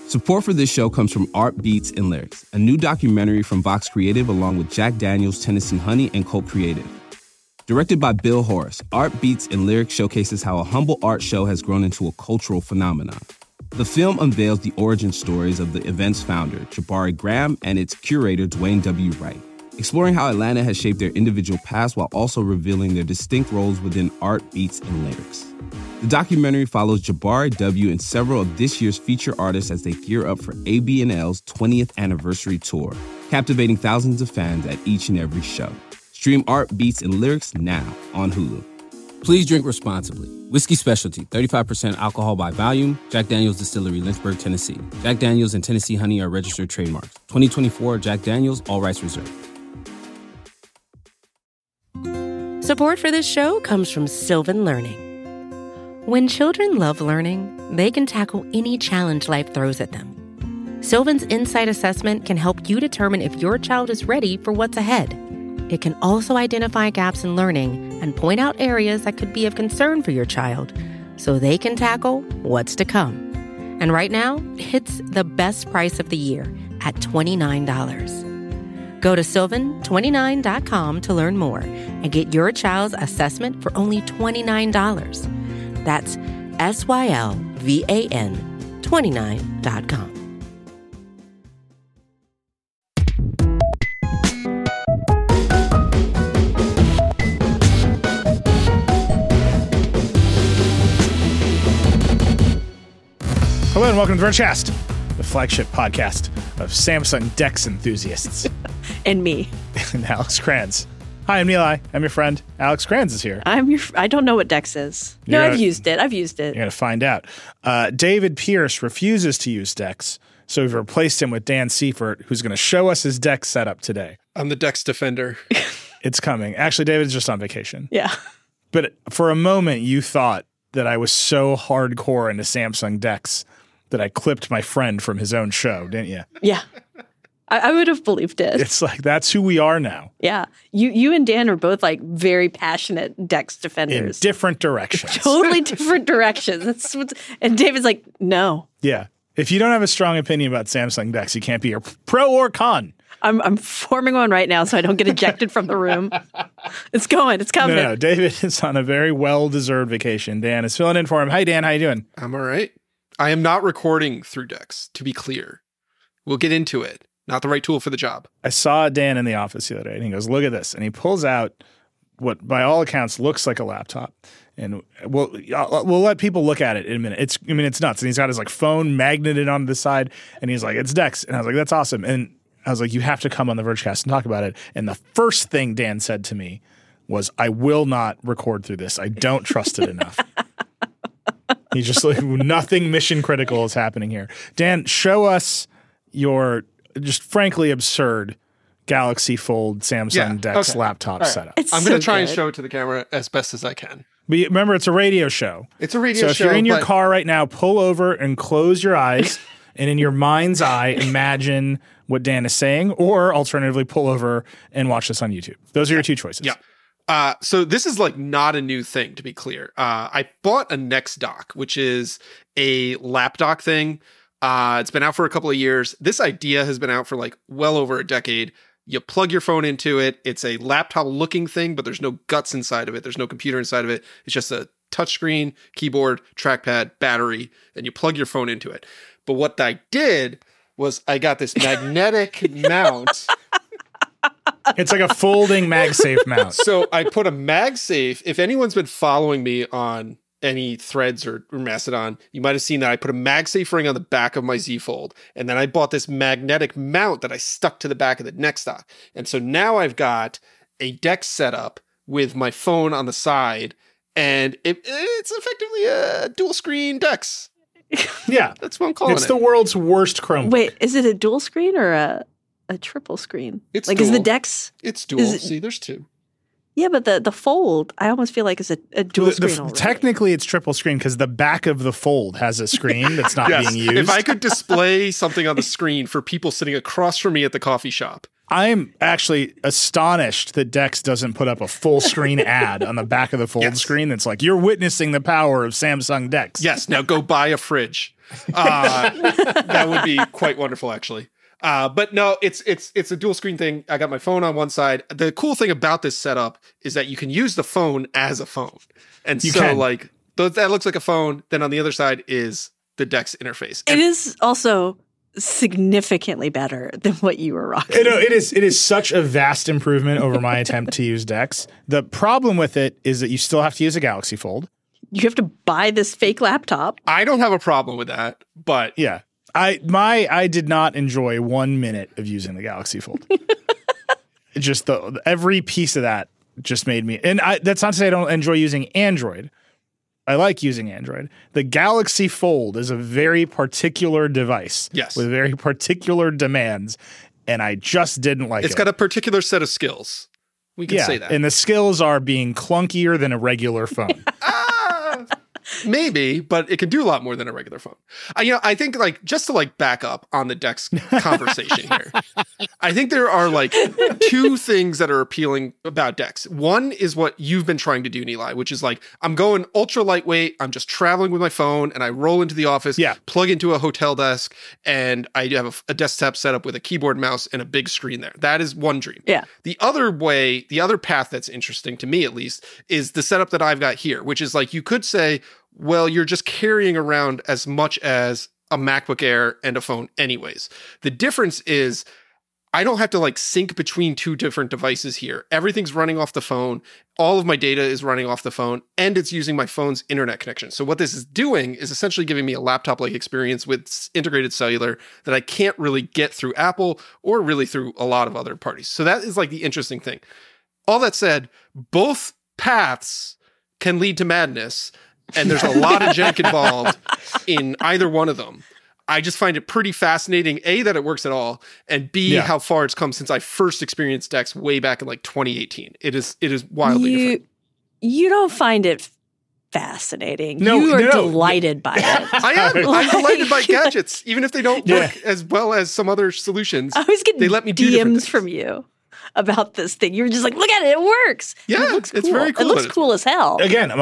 Support for this show comes from Art Beats and Lyrics, a new documentary from Vox Creative along with Jack Daniels, Tennessee Honey, and Cult Creative. Directed by Bill Horace, Art Beats and Lyrics showcases how a humble art show has grown into a cultural phenomenon. The film unveils the origin stories of the event's founder, Jabari Graham, and its curator, Dwayne W. Wright, exploring how Atlanta has shaped their individual paths while also revealing their distinct roles within Art Beats and Lyrics. The documentary follows Jabari W. and several of this year's feature artists as they gear up for AB&L's 20th anniversary tour, captivating thousands of fans at each and every show. Stream Art Beats and Lyrics now on Hulu. Please drink responsibly. Whiskey Specialty, 35% alcohol by volume. Jack Daniels Distillery, Lynchburg, Tennessee. Jack Daniels and Tennessee Honey are registered trademarks. 2024 Jack Daniels, all rights reserved. Support for this show comes from Sylvan Learning. When children love learning, they can tackle any challenge life throws at them. Sylvan's Insight Assessment can help you determine if your child is ready for what's ahead. It can also identify gaps in learning and point out areas that could be of concern for your child so they can tackle what's to come. And right now, it's the best price of the year at $29. Go to sylvan29.com to learn more and get your child's assessment for only $29. That's SYLVAN 29.com. Hello and welcome to Vergecast, the flagship podcast of Samsung DeX enthusiasts. And me. And Alex Kranz. Hi, I'm Neil. I'm your friend. Alex Kranz is here. I don't know what DeX is. No, I've used it. You're going to find out. David Pierce refuses to use DeX, so we've replaced him with Dan Seifert, who's going to show us his DeX setup today. I'm the DeX defender. It's coming. Actually, David's just on vacation. Yeah. But for a moment, you thought that I was so hardcore into Samsung DeX that I clipped my friend from his own show, didn't you? Yeah. I would have believed it. It's like, that's who we are now. Yeah. You and Dan are both like very passionate DeX defenders. In different directions. Totally different directions. And David's like, no. Yeah. If you don't have a strong opinion about Samsung DeX, you can't be a pro or con. I'm forming one right now so I don't get ejected from the room. It's coming. No, David is on a very well-deserved vacation. Dan is filling in for him. Hi, Dan. How you doing? I'm all right. I am not recording through DeX, to be clear. We'll get into it. Not the right tool for the job. I saw Dan in the office the other day, and he goes, look at this. And he pulls out what, by all accounts, looks like a laptop. And we'll let people look at it in a minute. It's nuts. And he's got his like phone magneted onto the side, and he's like, it's DeX. And I was like, that's awesome. And I was like, you have to come on the Vergecast and talk about it. And the first thing Dan said to me was, I will not record through this. I don't trust it enough. He's just like, nothing mission critical is happening here. Dan, show us your just frankly absurd Galaxy Fold Samsung DeX laptop setup. I'm going to try and show it to the camera as best as I can. But remember, it's a radio show. It's a radio show. So if you're in your car right now, pull over and close your eyes. And in your mind's eye, imagine what Dan is saying. Or alternatively, pull over and watch this on YouTube. Those are your two choices. Yeah. So this is like not a new thing, to be clear. I bought a NextDock, which is a lap dock thing. It's been out for a couple of years. This idea has been out for like well over a decade. You plug your phone into it. It's a laptop looking thing, but there's no guts inside of it. There's no computer inside of it. It's just a touchscreen, keyboard, trackpad, battery, and you plug your phone into it. But what I did was I got this magnetic mount. It's like a folding MagSafe mount. So I put a MagSafe. If anyone's been following me on any threads or Mastodon, you might have seen that I put a MagSafe ring on the back of my Z Fold. And then I bought this magnetic mount that I stuck to the back of the NextDock. And so now I've got a DeX setup with my phone on the side. And it's effectively a dual screen DeX. Yeah. That's what I'm calling it. It's the world's worst Chromebook. Wait, is it a dual screen or a triple screen? It's like, dual. is the DeX? It's dual. See, there's two. Yeah, but the Fold, I almost feel like it's a dual screen already. Technically, it's triple screen because the back of the Fold has a screen that's not being used. If I could display something on the screen for people sitting across from me at the coffee shop. I'm actually astonished that DeX doesn't put up a full screen ad on the back of the Fold screen that's like, you're witnessing the power of Samsung DeX. Yes, now go buy a fridge. That would be quite wonderful, actually. But no, it's a dual screen thing. I got my phone on one side. The cool thing about this setup is that you can use the phone as a phone. And that looks like a phone. Then on the other side is the Dex interface. It is also significantly better than what you were rocking. It is such a vast improvement over my attempt to use Dex. The problem with it is that you still have to use a Galaxy Fold. You have to buy this fake laptop. I don't have a problem with that, but yeah, I did not enjoy 1 minute of using the Galaxy Fold. Just every piece of that just made me, and that's not to say I don't enjoy using Android. I like using Android. The Galaxy Fold is a very particular device, yes, with very particular demands, and I just didn't like it. It's got a particular set of skills. We can say that. And the skills are being clunkier than a regular phone. Maybe, but it can do a lot more than a regular phone. I think just to back up on the Dex conversation here, I think there are two things that are appealing about Dex. One is what you've been trying to do, Nilay, which is I'm going ultra lightweight. I'm just traveling with my phone and I roll into the office, plug into a hotel desk, and I have a desktop set up with a keyboard, mouse, and a big screen there. That is one dream. Yeah. The other path that's interesting to me, at least, is the setup that I've got here, which is you could say, well, you're just carrying around as much as a MacBook Air and a phone anyways. The difference is I don't have to sync between two different devices here. Everything's running off the phone. All of my data is running off the phone, and it's using my phone's internet connection. So what this is doing is essentially giving me a laptop-like experience with integrated cellular that I can't really get through Apple or really through a lot of other parties. So that is the interesting thing. All that said, both paths can lead to madness, and there's a lot of jank involved in either one of them. I just find it pretty fascinating, A, that it works at all, and B, how far it's come since I first experienced Dex way back in 2018. It is wildly different. You don't find it fascinating. No, you are delighted by it. I am. I'm delighted by gadgets, even if they don't work as well as some other solutions. I always get they let me do DMs from you about this thing. You're just look at it, it works. Yeah, it looks cool. It's very cool. It looks cool as hell. Again,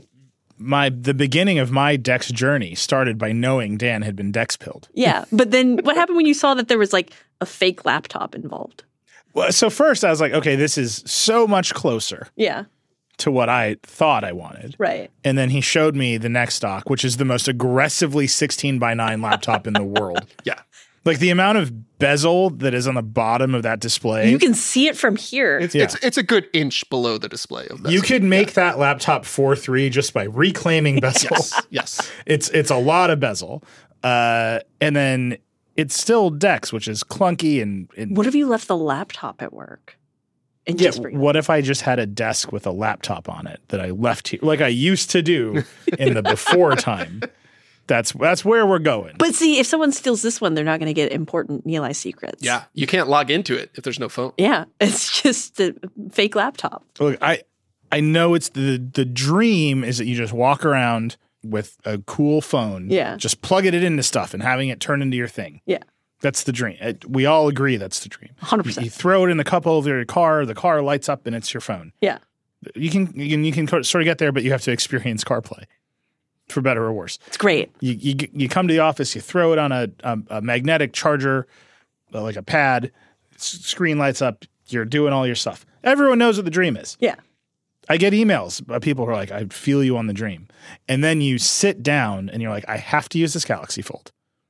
the beginning of my Dex journey started by knowing Dan had been Dex pilled. Yeah, but then what happened when you saw that there was a fake laptop involved? Well, so first I was like, okay, this is so much closer. Yeah. To what I thought I wanted. Right. And then he showed me the next dock, which is the most aggressively 16:9 laptop in the world. Yeah. The amount of bezel that is on the bottom of that display. You can see it from here. It's a good inch below the display of bezel. You could make that laptop 4.3 just by reclaiming bezel. Yes. It's a lot of bezel. And then it's still Dex, which is clunky and what if you left the laptop at work? And what if I just had a desk with a laptop on it that I left here, like I used to do in the before time? That's where we're going. But see, if someone steals this one, they're not going to get important Nilay secrets. Yeah, you can't log into it if there's no phone. Yeah, it's just a fake laptop. Look, I know it's the dream is that you just walk around with a cool phone. Yeah. Just plugging it into stuff and having it turn into your thing. Yeah. That's the dream. We all agree that's the dream. 100%. You throw it in the cup holder of your car, the car lights up, and it's your phone. Yeah. You can sort of get there, but you have to experience CarPlay, for better or worse. It's great. You come to the office, you throw it on a magnetic charger, like a pad, screen lights up, you're doing all your stuff. Everyone knows what the dream is. Yeah. I get emails by people who are like, I feel you on the dream. And then you sit down and you're like, I have to use this Galaxy Fold.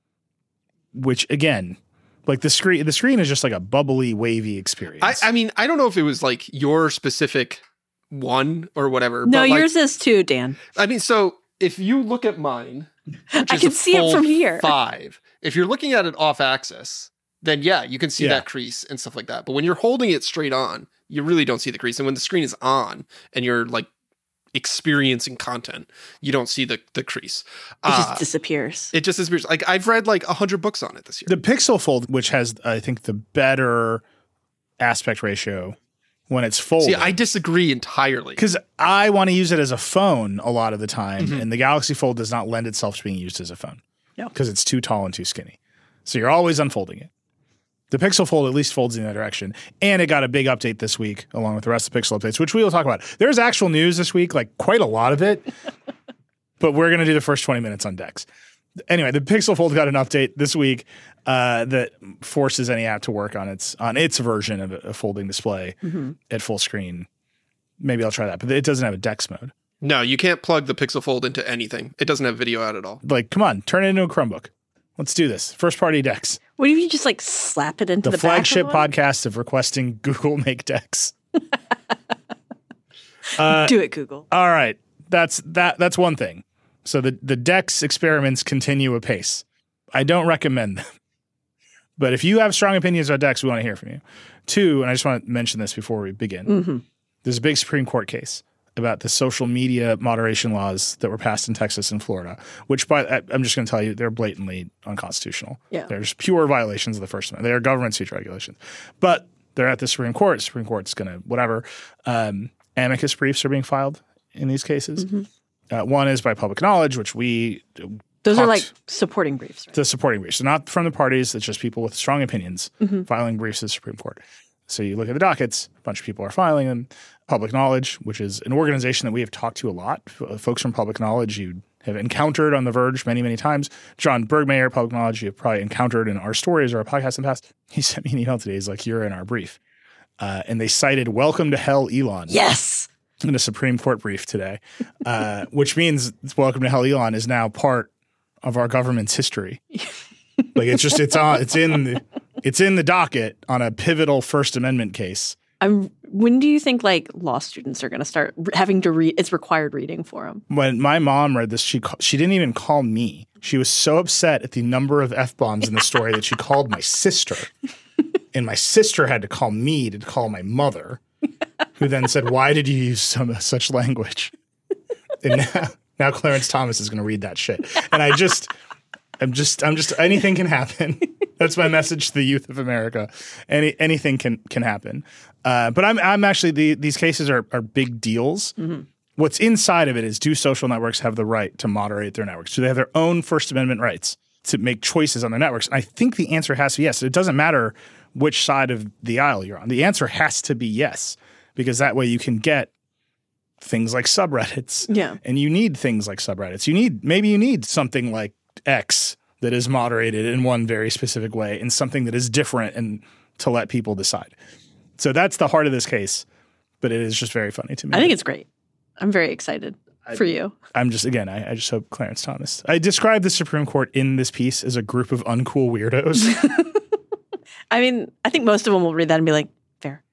Which again, the screen is just like a bubbly, wavy experience. I mean, I don't know if it was your specific one or whatever. No, but yours is too, Dan. I mean, so if you look at mine, I can see it from here. 5. If you're looking at it off axis, then you can see that crease and stuff like that. But when you're holding it straight on, you really don't see the crease. And when the screen is on and you're experiencing content, you don't see the crease. It just disappears. It just disappears. I've read 100 books on it this year. The Pixel Fold, which has, I think, the better aspect ratio when it's folded. See, I disagree entirely. Because I want to use it as a phone a lot of the time, and the Galaxy Fold does not lend itself to being used as a phone. No. Because it's too tall and too skinny. So you're always unfolding it. The Pixel Fold at least folds in that direction. And it got a big update this week, along with the rest of the Pixel updates, which we will talk about. There's actual news this week, quite a lot of it. But we're going to do the first 20 minutes on Dex. Anyway, the Pixel Fold got an update this week that forces any app to work on its version of a folding display at full screen. Maybe I'll try that, but it doesn't have a DeX mode. No, you can't plug the Pixel Fold into anything. It doesn't have video out at all. Like, come on, turn it into a Chromebook. Let's do this. First party DeX. What if you just like slap it into the flagship back of one? podcast of requesting Google make DeX. Do it, Google. All right, that's one thing. So the DeX experiments continue apace. I don't recommend them. But if you have strong opinions about DeX, we want to hear from you. 2, and I just want to mention this before we begin. There's a big Supreme Court case about the social media moderation laws that were passed in Texas and Florida, which I'm just going to tell you, they're blatantly unconstitutional. Yeah. They're just pure violations of the First Amendment. They are government speech regulations. But they're at the Supreme Court. The Supreme Court's going to whatever. Amicus briefs are being filed in these cases. One is by Public Knowledge, which those are like supporting briefs, right? The supporting briefs. So not from the parties, it's just people with strong opinions filing briefs to the Supreme Court. So you look at the dockets, a bunch of people are filing them. Public Knowledge, which is an organization that we have talked to a lot. Folks from Public Knowledge you have encountered on The Verge many, many times. John Bergmayer, Public Knowledge, you have probably encountered in our stories or our podcast in the past. He sent me an email today. He's like, you're in our brief. And they cited Welcome to Hell, Elon. Yes. In a Supreme Court brief today, which means Welcome to Hell, Elon is now part of our government's history. Like it's in the docket on a pivotal First Amendment case. When do you think like law students are going to start having to read? It's required reading for them. When my mom read this, she didn't even call me. She was so upset at the number of F-bombs in the story that she called my sister. And my sister had to call me to call my mother, who then said, why did you use such language? And now Clarence Thomas is going to read that shit. And I'm just, anything can happen. That's my message to the youth of America. Anything can happen. But I'm actually, these cases are big deals. What's inside of it is, do social networks have the right to moderate their networks? Do they have their own First Amendment rights to make choices on their networks? And I think the answer has to be yes. It doesn't matter which side of the aisle you're on. The answer has to be yes, because that way you can get things like subreddits. Yeah. And you need things like subreddits. Maybe you need something like X that is moderated in one very specific way and something that is different and to let people decide. So that's the heart of this case, but it is just very funny to me. I think it's great. I'm very excited for you. I'm just, again, I just hope Clarence Thomas. I described the Supreme Court in this piece as a group of uncool weirdos. I mean, I think most of them will read that and be like, fair.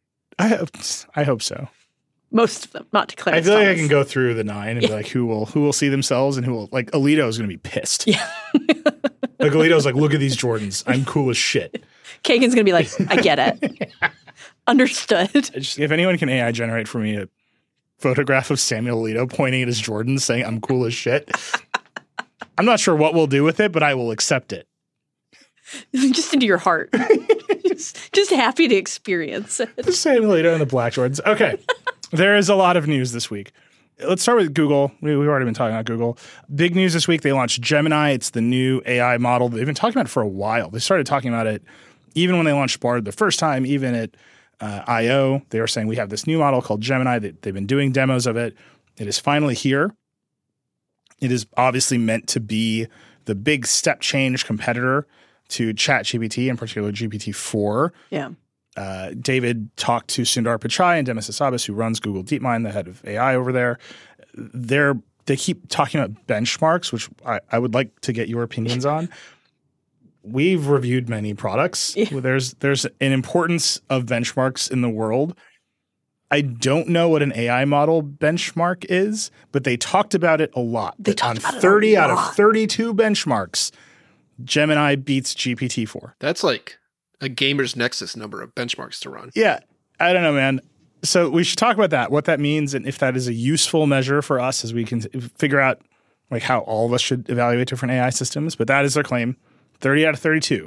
I hope so. Most of them, not to Clarence I feel Thomas. like I can go through the 9 and be like, who will see themselves and who will, like, Alito is going to be pissed. Yeah. Like, Alito's like, look at these Jordans. I'm cool as shit. Kagan's going to be like, I get it. Understood. If anyone can AI generate for me a photograph of Samuel Alito pointing at his Jordans saying, I'm cool as shit, I'm not sure what we'll do with it, but I will accept it. Just into your heart. just happy to experience it. Samuel Alito and the black Jordans. Okay. There is a lot of news this week. Let's start with Google. We've already been talking about Google. Big news this week. They launched Gemini. It's the new AI model. They've been talking about it for a while. They started talking about it even when they launched Bard the first time, even at I.O. They were saying we have this new model called Gemini. They've been doing demos of it. It is finally here. It is obviously meant to be the big step change competitor to ChatGPT, in particular GPT-4. Yeah. David talked to Sundar Pichai and Demis Hassabis, who runs Google DeepMind, the head of AI over there. They keep talking about benchmarks, which I would like to get your opinions on. We've reviewed many products. Yeah. There's an importance of benchmarks in the world. I don't know what an AI model benchmark is, but they talked about it a lot. They talked about 30 it a lot. out of 32 benchmarks, Gemini beats GPT-4. That's like a gamer's nexus number of benchmarks to run. Yeah. I don't know, man. So we should talk about that, what that means, and if that is a useful measure for us as we can figure out like how all of us should evaluate different AI systems. But that is their claim. 30 out of 32.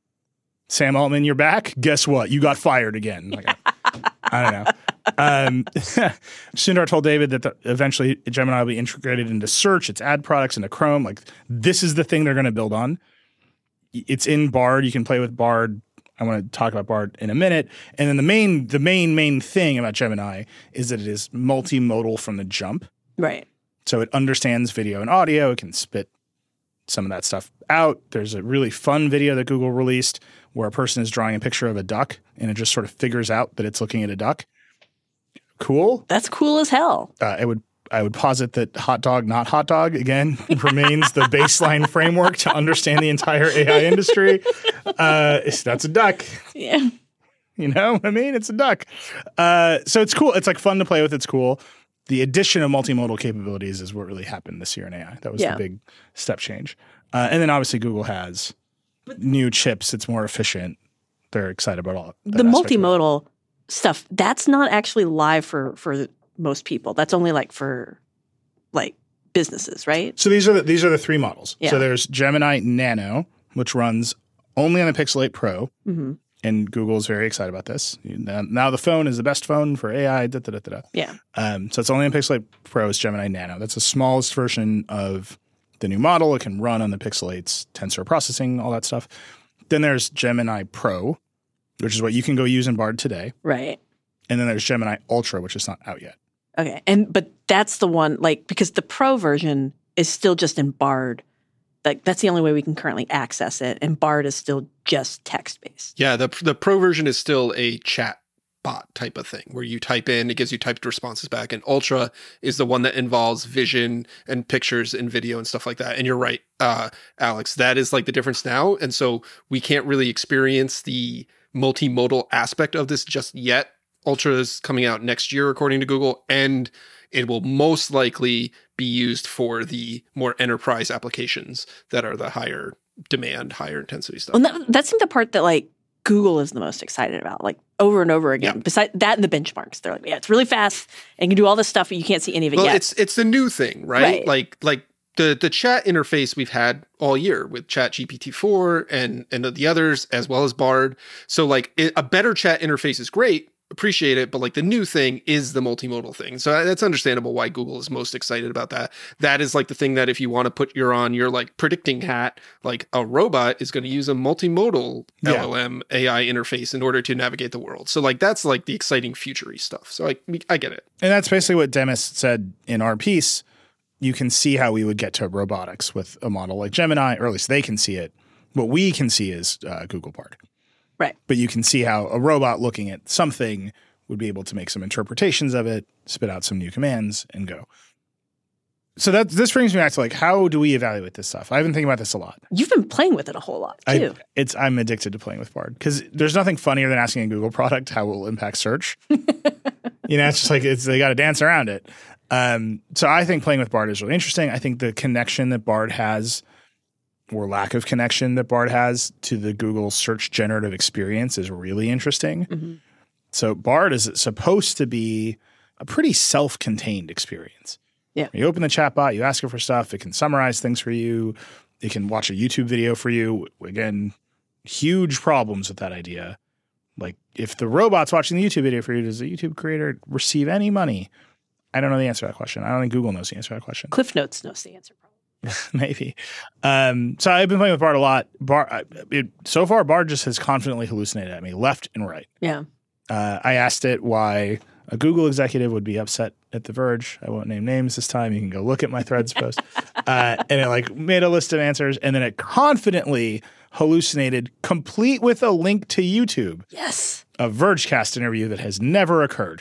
Sam Altman, you're back. Guess what? You got fired again. Like, I don't know. Sundar told David that eventually Gemini will be integrated into search, its ad products, into Chrome. Like, this is the thing they're going to build on. It's in Bard. You can play with Bard. I want to talk about Bard in a minute. And then the main thing about Gemini is that it is multimodal from the jump. Right. So it understands video and audio. It can spit some of that stuff out. There's a really fun video that Google released where a person is drawing a picture of a duck and it just sort of figures out that it's looking at a duck. Cool. That's cool as hell. I would posit that hot dog, not hot dog, again, remains the baseline framework to understand the entire AI industry. That's a duck. Yeah. You know what I mean? It's a duck. So it's cool. It's like fun to play with. It's cool. The addition of multimodal capabilities is what really happened this year in AI. That was the big step change. And then obviously Google has new chips. It's more efficient. They're excited about all that. The multimodal stuff, that's not actually live for most people. That's only like for like businesses, right? So these are the three models. Yeah. So there's Gemini Nano, which runs only on the Pixel 8 Pro. Mm-hmm. And Google's very excited about this. Now the phone is the best phone for AI. Yeah. So it's only on Pixel 8 Pro is Gemini Nano. That's the smallest version of the new model. It can run on the Pixel 8's tensor processing, all that stuff. Then there's Gemini Pro, which is what you can go use in Bard today. Right. And then there's Gemini Ultra, which is not out yet. Okay. But that's the one, like, because the Pro version is still just in Bard. Like, that's the only way we can currently access it. And Bard is still just text-based. Yeah, the Pro version is still a chat bot type of thing where you type in, it gives you typed responses back. And Ultra is the one that involves vision and pictures and video and stuff like that. And you're right, Alex, that is like the difference now. And so we can't really experience the multimodal aspect of this just yet. Ultra is coming out next year, according to Google, and it will most likely be used for the more enterprise applications that are the higher demand, higher intensity stuff. Well, that's the part that like Google is the most excited about, like over and over again. Yeah. Besides that and the benchmarks, they're like, yeah, it's really fast and can do all this stuff, but you can't see any of it yet. It's the new thing, right? Like the chat interface we've had all year with ChatGPT-4 and the others, as well as Bard. So like a better chat interface is great. Appreciate it, but like the new thing is the multimodal thing. So that's understandable why Google is most excited about that. That is like the thing that if you want to put your like predicting hat, like a robot is going to use a multimodal LLM AI interface in order to navigate the world. So like that's like the exciting future-y stuff. So I get it. And that's basically what Demis said in our piece. You can see how we would get to robotics with a model like Gemini, or at least they can see it. What we can see is Google Bard. Right. But you can see how a robot looking at something would be able to make some interpretations of it, spit out some new commands, and go. So this brings me back to like, how do we evaluate this stuff? I've been thinking about this a lot. You've been playing with it a whole lot too. I'm addicted to playing with Bard because there's nothing funnier than asking a Google product how it will impact search. It's just like they got to dance around it. So I think playing with Bard is really interesting. I think the connection that Bard has, or lack of connection that Bard has to the Google search generative experience, is really interesting. Mm-hmm. So Bard is supposed to be a pretty self-contained experience. Yeah. You open the chatbot, you ask it for stuff, it can summarize things for you, it can watch a YouTube video for you. Again, huge problems with that idea. Like, if the robot's watching the YouTube video for you, does the YouTube creator receive any money? I don't know the answer to that question. I don't think Google knows the answer to that question. Cliff Notes knows the answer, probably. Maybe. So I've been playing with Bard a lot. So far, Bard just has confidently hallucinated at me left and right. Yeah. I asked it why a Google executive would be upset at The Verge. I won't name names this time. You can go look at my Threads post. And it like made a list of answers, and then it confidently hallucinated, complete with a link to YouTube. Yes. A Vergecast interview that has never occurred.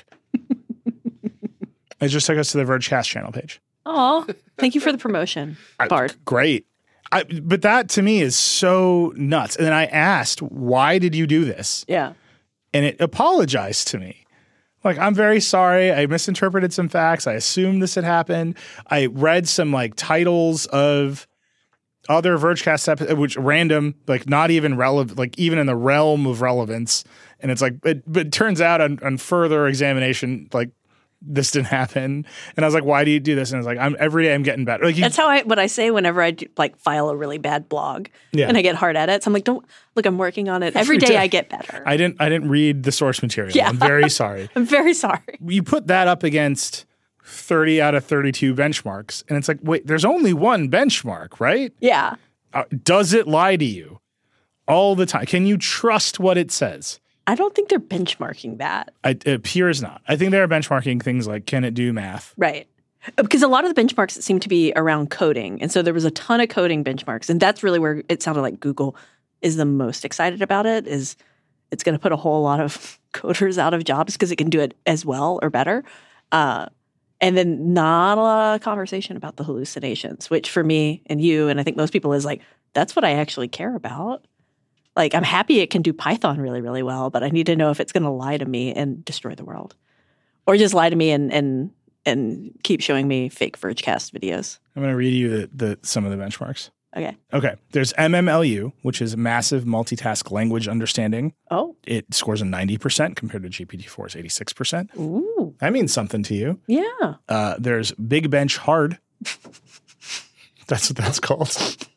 It just took us to the Vergecast channel page. Oh, thank you for the promotion, Bard. Great. But that to me is so nuts. And then I asked, why did you do this? Yeah. And it apologized to me. Like, I'm very sorry. I misinterpreted some facts. I assumed this had happened. I read some like titles of other Vergecast episodes, which random, like not even relevant, like even in the realm of relevance. And it's like, but it turns out on further examination, like, this didn't happen. And I was like, why do you do this? And I was like, every day I'm getting better. Like, that's what I say whenever I do, like file a really bad blog and I get hard edits. I'm like, I'm working on it. Every day I get better. I didn't read the source material. Yeah. I'm very sorry. I'm very sorry. You put that up against 30 out of 32 benchmarks. And it's like, wait, there's only one benchmark, right? Yeah. Does it lie to you all the time? Can you trust what it says? I don't think they're benchmarking that. It appears not. I think they're benchmarking things like, can it do math? Right. Because a lot of the benchmarks seem to be around coding. And so there was a ton of coding benchmarks. And that's really where it sounded like Google is the most excited about it, is it's going to put a whole lot of coders out of jobs because it can do it as well or better. And then not a lot of conversation about the hallucinations, which for me and you, and I think most people, is like, that's what I actually care about. Like, I'm happy it can do Python really, really well, but I need to know if it's going to lie to me and destroy the world. Or just lie to me and keep showing me fake Vergecast videos. I'm going to read you some of the benchmarks. Okay. There's MMLU, which is Massive Multitask Language Understanding. Oh. It scores a 90% compared to GPT-4's 86%. Ooh. That means something to you. Yeah. There's Big Bench Hard. That's what that's called.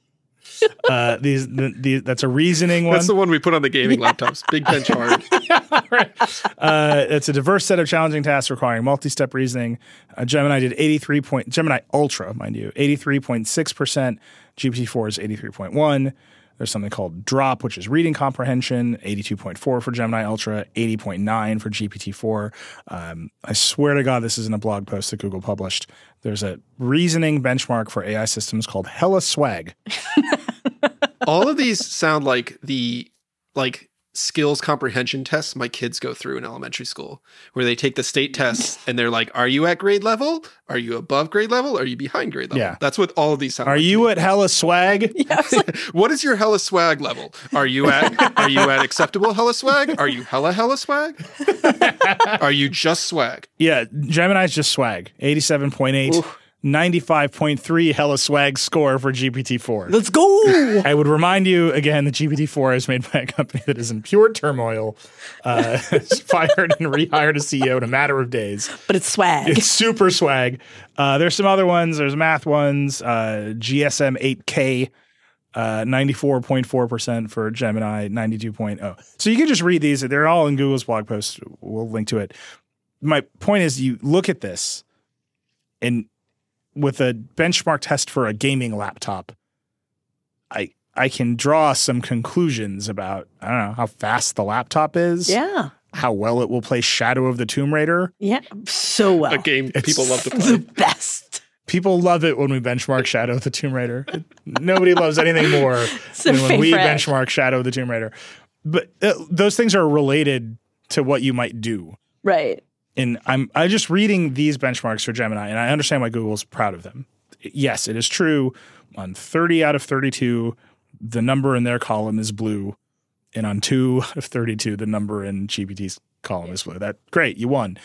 That's a reasoning one. That's the one we put on the gaming laptops. Big Bench Hard. Right. It's a diverse set of challenging tasks requiring multi-step reasoning. Gemini did Gemini Ultra, mind you, 83.6%. GPT-4 is 83.1. There's something called Drop, which is reading comprehension, 82.4 for Gemini Ultra, 80.9 for GPT-4. I swear to God, this isn't a blog post that Google published. There's a reasoning benchmark for AI systems called Hella Swag. All of these sound like the skills comprehension tests my kids go through in elementary school, where they take the state tests and they're like, are you at grade level? Are you above grade level? Are you behind grade level? Yeah. That's what all of these sound Are like. you at Hella Swag? Yeah, What is your Hella Swag level? Are you at acceptable Hella Swag? Are you Hella Swag? Are you just swag? Yeah, Gemini's just swag. 87.8. 95.3 Hella Swag score for GPT-4. let's go. I would remind you again that GPT-4 is made by a company that is in pure turmoil. It's fired and rehired a CEO in a matter of days. But it's swag. It's super swag. There's some other ones. There's math ones. GSM 8K, 94.4% for Gemini, 92.0. So you can just read these. They're all in Google's blog post. We'll link to it. My point is, you look at this, and with a benchmark test for a gaming laptop, I can draw some conclusions about, I don't know, how fast the laptop is. Yeah. How well it will play Shadow of the Tomb Raider. Yeah. So well. A game people love to The play. best. People love it when we benchmark Shadow of the Tomb Raider. Nobody loves anything more than when we benchmark Shadow of the Tomb Raider. But those things are related to what you might do. Right. And I'm just reading these benchmarks for Gemini, and I understand why Google's proud of them. Yes, it is true. On 30 out of 32, the number in their column is blue. And on 2 out of 32, the number in GPT's column is blue. That's great. You won.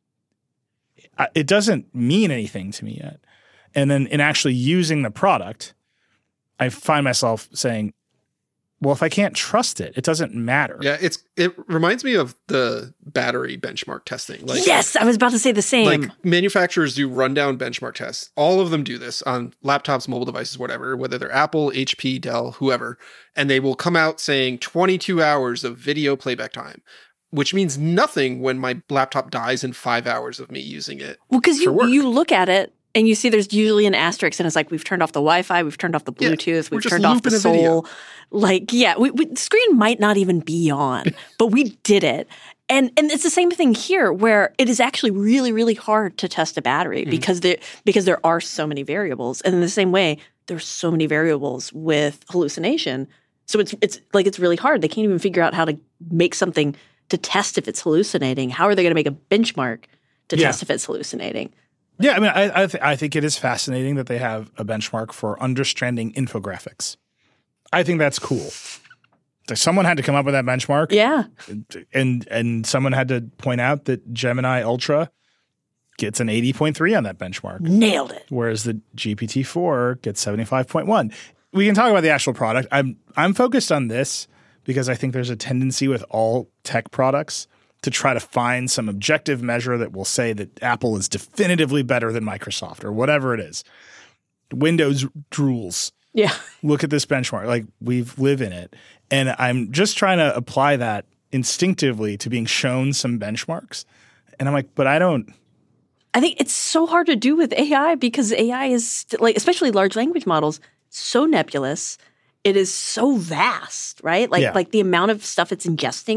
It doesn't mean anything to me yet. And then in actually using the product, I find myself saying, well, if I can't trust it, it doesn't matter. Yeah, it reminds me of the battery benchmark testing. Yes, I was about to say the same. Like, manufacturers do rundown benchmark tests. All of them do this on laptops, mobile devices, whatever, whether they're Apple, HP, Dell, whoever. And they will come out saying 22 hours of video playback time, which means nothing when my laptop dies in 5 hours of me using it. Well, because for work. you look at it and you see there's usually an asterisk, and it's like, we've turned off the Wi-Fi, we've turned off the Bluetooth, we've turned off the Soul. Like, yeah, the screen might not even be on, but we did it. And it's the same thing here, where it is actually really, really hard to test a battery because there are so many variables. And in the same way, there's so many variables with hallucination. So it's really hard. They can't even figure out how to make something to test if it's hallucinating. How are they going to make a benchmark to test if it's hallucinating? Yeah, I mean, I think it is fascinating that they have a benchmark for understanding infographics. I think that's cool. Someone had to come up with that benchmark. Yeah. And someone had to point out that Gemini Ultra gets an 80.3 on that benchmark. Nailed it. Whereas the GPT-4 gets 75.1. We can talk about the actual product. I'm focused on this because I think there's a tendency with all tech products to try to find some objective measure that will say that Apple is definitively better than Microsoft or whatever it is. Windows drools. Yeah. Look at this benchmark. Like, we live in it. And I'm just trying to apply that instinctively to being shown some benchmarks. And I'm like, but I think it's so hard to do with AI because AI is, like, especially large language models, so nebulous. It is so vast, right? Like the amount of stuff it's ingesting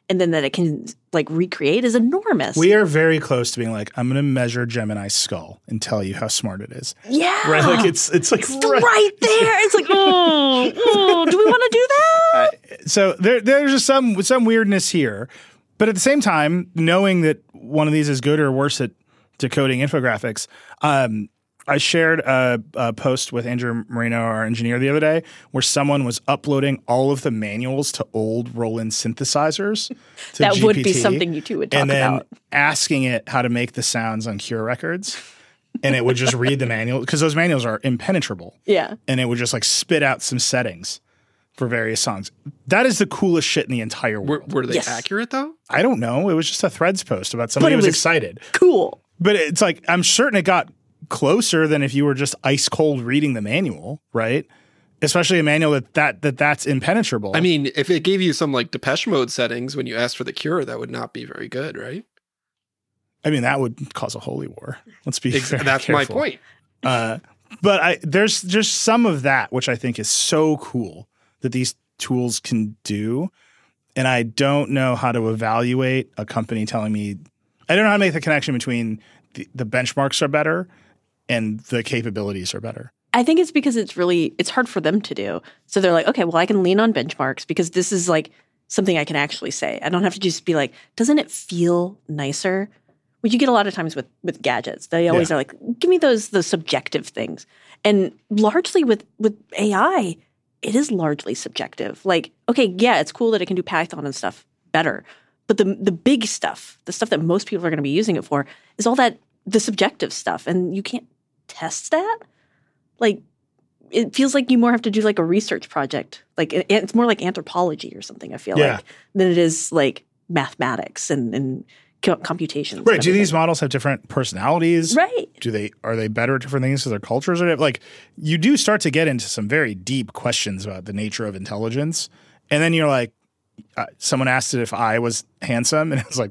and then that it can like recreate is enormous. We are very close to being like, I'm going to measure Gemini's skull and tell you how smart it is. Yeah. Right? Like it's like right there. It's like, do we want to do that? So there's just some weirdness here. But at the same time, knowing that one of these is good or worse at decoding infographics, I shared a post with Andrew Moreno, our engineer, the other day, where someone was uploading all of the manuals to old Roland synthesizers. To That GPT, would be something you two would talk and then about. asking it how to make the sounds on Cure records. And it would just read the manual because those manuals are impenetrable. Yeah. And it would just like spit out some settings for various songs. That is the coolest shit in the entire world. Were they Yes. accurate though? I don't know. It was just a Threads post about somebody who was excited. Cool. But it's like, I'm certain it got closer than if you were just ice cold reading the manual, right? Especially a manual that's impenetrable. I mean, if it gave you some like Depeche Mode settings when you asked for the Cure, that would not be very good, right? I mean, that would cause a holy war. Let's be very That's my careful. point. But there's just some of that, which I think is so cool that these tools can do. And I don't know how to evaluate a company telling me, I don't know how to make the connection between the benchmarks are better and the capabilities are better. I think it's because it's hard for them to do. So they're like, okay, well, I can lean on benchmarks because this is like something I can actually say. I don't have to just be like, doesn't it feel nicer? Which you get a lot of times with gadgets. They always are like, give me those subjective things. And largely with AI, it is largely subjective. Like, okay, yeah, it's cool that it can do Python and stuff better. But the big stuff, the stuff that most people are going to be using it for, is all that the subjective stuff. And you can't test that. Like, it feels like you more have to do like a research project. Like, it's more like anthropology or something, I feel like, than it is like mathematics and computations. Right. Do these models have different personalities? Right. Are they better at different things because their cultures are like, you do start to get into some very deep questions about the nature of intelligence. And then you're like, someone asked it if I was handsome, and I was like,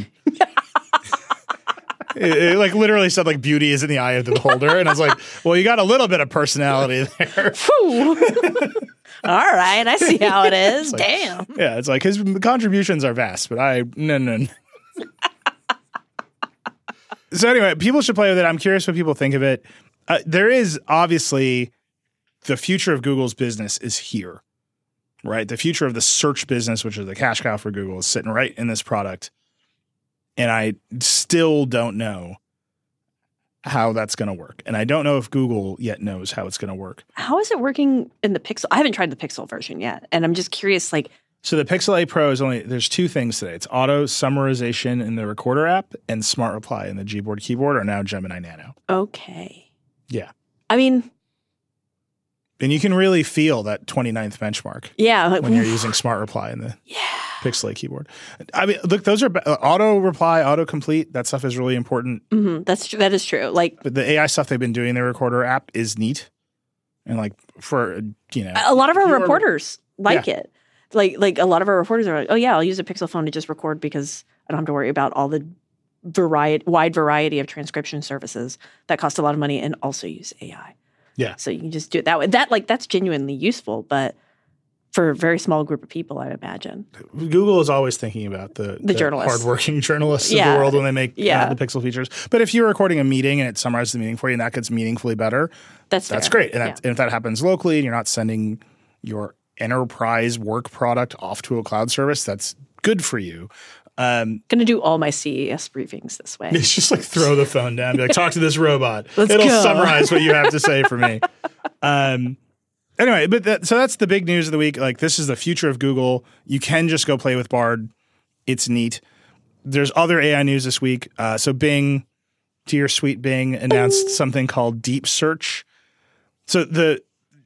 It like literally said like beauty is in the eye of the beholder. And I was like, well, you got a little bit of personality there. All right. I see how it is. Like, damn. Yeah. It's like his contributions are vast, but no. So anyway, people should play with it. I'm curious what people think of it. There is obviously the future of Google's business is here, right? The future of the search business, which is the cash cow for Google, is sitting right in this product. And I still don't know how that's going to work. And I don't know if Google yet knows how it's going to work. How is it working in the Pixel? I haven't tried the Pixel version yet. And I'm just curious, like. So the Pixel 8 Pro is there's two things today. It's auto summarization in the Recorder app and Smart Reply in the Gboard keyboard are now Gemini Nano. Okay. Yeah. I mean. And you can really feel that 29th benchmark. Yeah. Like, when you're using Smart Reply in the Pixel 8 keyboard. I mean, look, those are auto reply, auto complete. That stuff is really important. Mm-hmm. That is true. Like, but the AI stuff they've been doing in the Recorder app is neat. And like for, a lot of our reporters like it. Like a lot of our reporters are like, oh yeah, I'll use a Pixel phone to just record because I don't have to worry about all the wide variety of transcription services that cost a lot of money and also use AI. Yeah. So you can just do it that way. That's genuinely useful, but for a very small group of people, I imagine. Google is always thinking about the journalists. hardworking journalists of the world when they make the Pixel features. But if you're recording a meeting and it summarizes the meeting for you and that gets meaningfully better, that's great. And if that happens locally and you're not sending your enterprise work product off to a cloud service, that's good for you. Going to do all my CES briefings this way. It's just like throw the phone down, be like, talk to this robot. It'll go. summarize what you have to say for me. Anyway, but so that's the big news of the week. Like, this is the future of Google. You can just go play with Bard. It's neat. There's other AI news this week. So Bing, dear sweet Bing, announced something called Deep Search. So the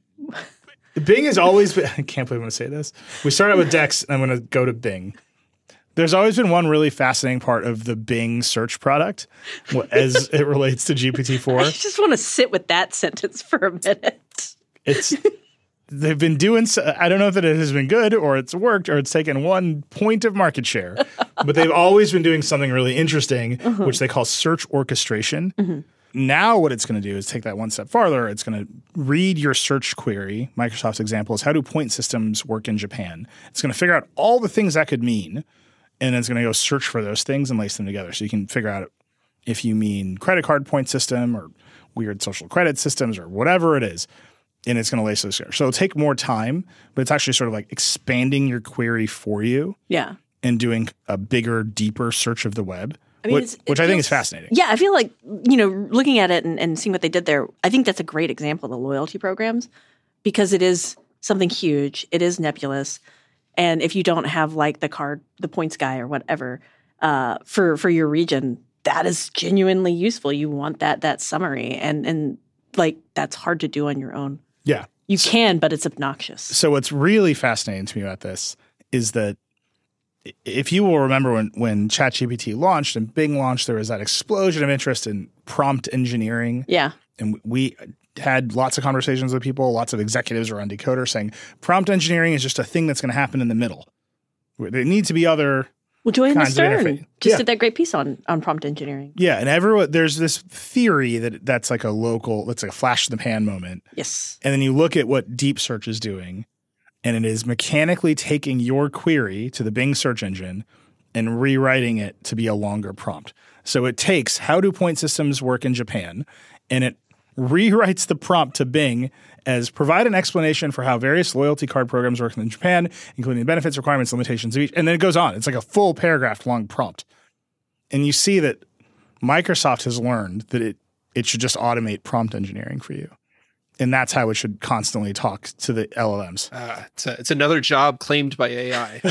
Bing has always been, I can't believe I'm going to say this. We started with Dex, and I'm going to go to Bing. There's always been one really fascinating part of the Bing search product as it relates to GPT-4. I just want to sit with that sentence for a minute. They've been doing, I don't know if it has been good or it's worked or it's taken 1 point of market share, but they've always been doing something really interesting, which they call search orchestration. Mm-hmm. Now what it's going to do is take that one step farther. It's going to read your search query. Microsoft's example is how do point systems work in Japan? It's going to figure out all the things that could mean and it's going to go search for those things and lace them together. So you can figure out if you mean credit card point system or weird social credit systems or whatever it is, and it's going to lace those together. So it'll take more time, but it's actually sort of like expanding your query for you and doing a bigger, deeper search of the web, I mean, which I think is fascinating. Yeah, I feel like, looking at it and seeing what they did there, I think that's a great example of the loyalty programs because it is something huge. It is nebulous. And if you don't have like the points guy or whatever for your region, that is genuinely useful. You want that summary. And like that's hard to do on your own. Yeah. You can, but it's obnoxious. So what's really fascinating to me about this is that if you will remember when ChatGPT launched and Bing launched, there was that explosion of interest in prompt engineering. Yeah. And we had lots of conversations with people, lots of executives around Decoder saying prompt engineering is just a thing that's going to happen in the middle. There need to be other Joanna kinds Stern of interface. just did that great piece on prompt engineering. Yeah, and there's this theory that's like that's like a flash in the pan moment. Yes. And then you look at what Deep Search is doing, and it is mechanically taking your query to the Bing search engine and rewriting it to be a longer prompt. So it takes how do point systems work in Japan, and it rewrites the prompt to Bing as provide an explanation for how various loyalty card programs work in Japan, including the benefits, requirements, limitations of each. And then it goes on. It's like a full paragraph long prompt. And you see that Microsoft has learned that it should just automate prompt engineering for you. And that's how it should constantly talk to the LLMs. It's another job claimed by AI.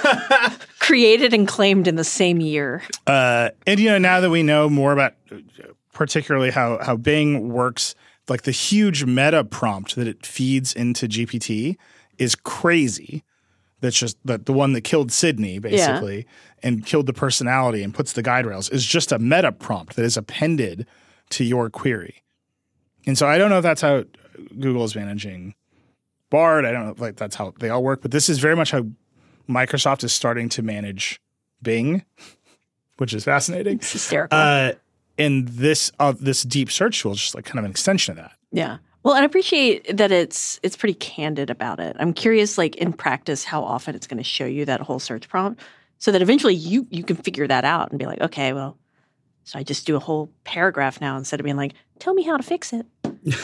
Created and claimed in the same year. And now that we know more about particularly how Bing works, like the huge meta prompt that it feeds into GPT is crazy. That's just the one that killed Sydney, basically, and killed the personality and puts the guide rails is just a meta prompt that is appended to your query. And so I don't know if that's how Google is managing Bard. I don't know if that's how they all work, but this is very much how Microsoft is starting to manage Bing, which is fascinating. It's hysterical. And this deep search tool is just like kind of an extension of that. Yeah. Well, and I appreciate that it's pretty candid about it. I'm curious, like in practice, how often it's going to show you that whole search prompt so that eventually you can figure that out and be like, okay, well, so I just do a whole paragraph now instead of being like, tell me how to fix it,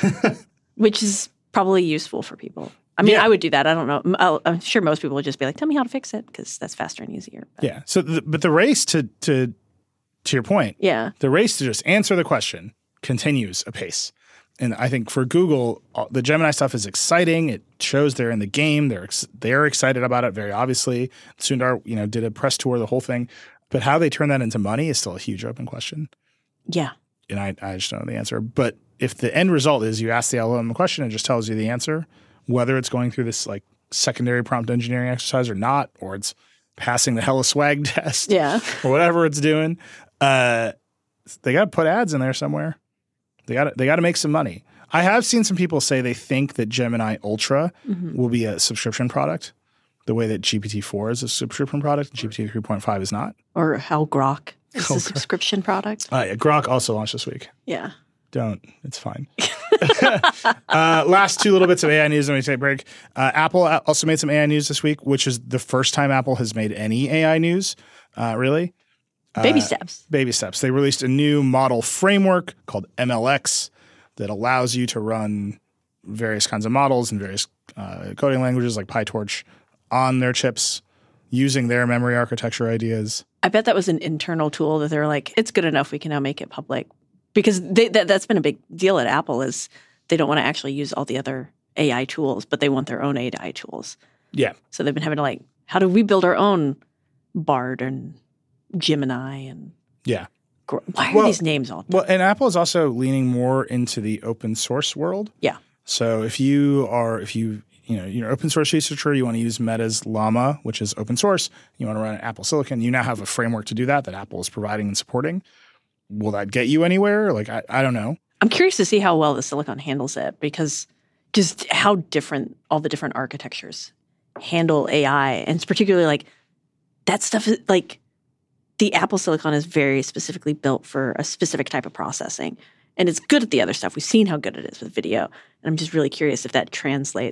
which is probably useful for people. I mean, I would do that. I don't know. I'm sure most people would just be like, tell me how to fix it because that's faster and easier. But. Yeah. So, but the race to your point, the race to just answer the question continues apace. And I think for Google, the Gemini stuff is exciting. It shows they're in the game. They're excited about it, very obviously. Sundar, did a press tour, the whole thing. But how they turn that into money is still a huge open question. Yeah. And I just don't know the answer. But if the end result is you ask the LLM a question and it just tells you the answer, whether it's going through this like secondary prompt engineering exercise or not, or it's passing the hella swag test or whatever it's doing, they got to put ads in there somewhere. They got to make some money. I have seen some people say they think that Gemini Ultra will be a subscription product, the way that GPT-4 is a subscription product, GPT 3.5 is not. Or how Grok is a subscription product. Grok also launched this week. Yeah. Don't. It's fine. Last two little bits of AI news, then we take a break. Apple also made some AI news this week, which is the first time Apple has made any AI news, really. Baby steps. Baby steps. They released a new model framework called MLX that allows you to run various kinds of models in various coding languages like PyTorch on their chips using their memory architecture ideas. I bet that was an internal tool that they were like, it's good enough. We can now make it public. Because that's been a big deal at Apple is they don't want to actually use all the other AI tools, but they want their own AI tools. Yeah. So they've been having to how do we build our own Bard and Gemini and why are these names all? Well, and Apple is also leaning more into the open source world. Yeah. So if you're an open source researcher, you want to use Meta's Llama, which is open source. You want to run Apple Silicon. You now have a framework to do that Apple is providing and supporting. Will that get you anywhere? I don't know. I'm curious to see how well the Silicon handles it because just how different all the different architectures handle AI. And it's particularly that stuff is the Apple Silicon is very specifically built for a specific type of processing. And it's good at the other stuff. We've seen how good it is with video. And I'm just really curious if that translates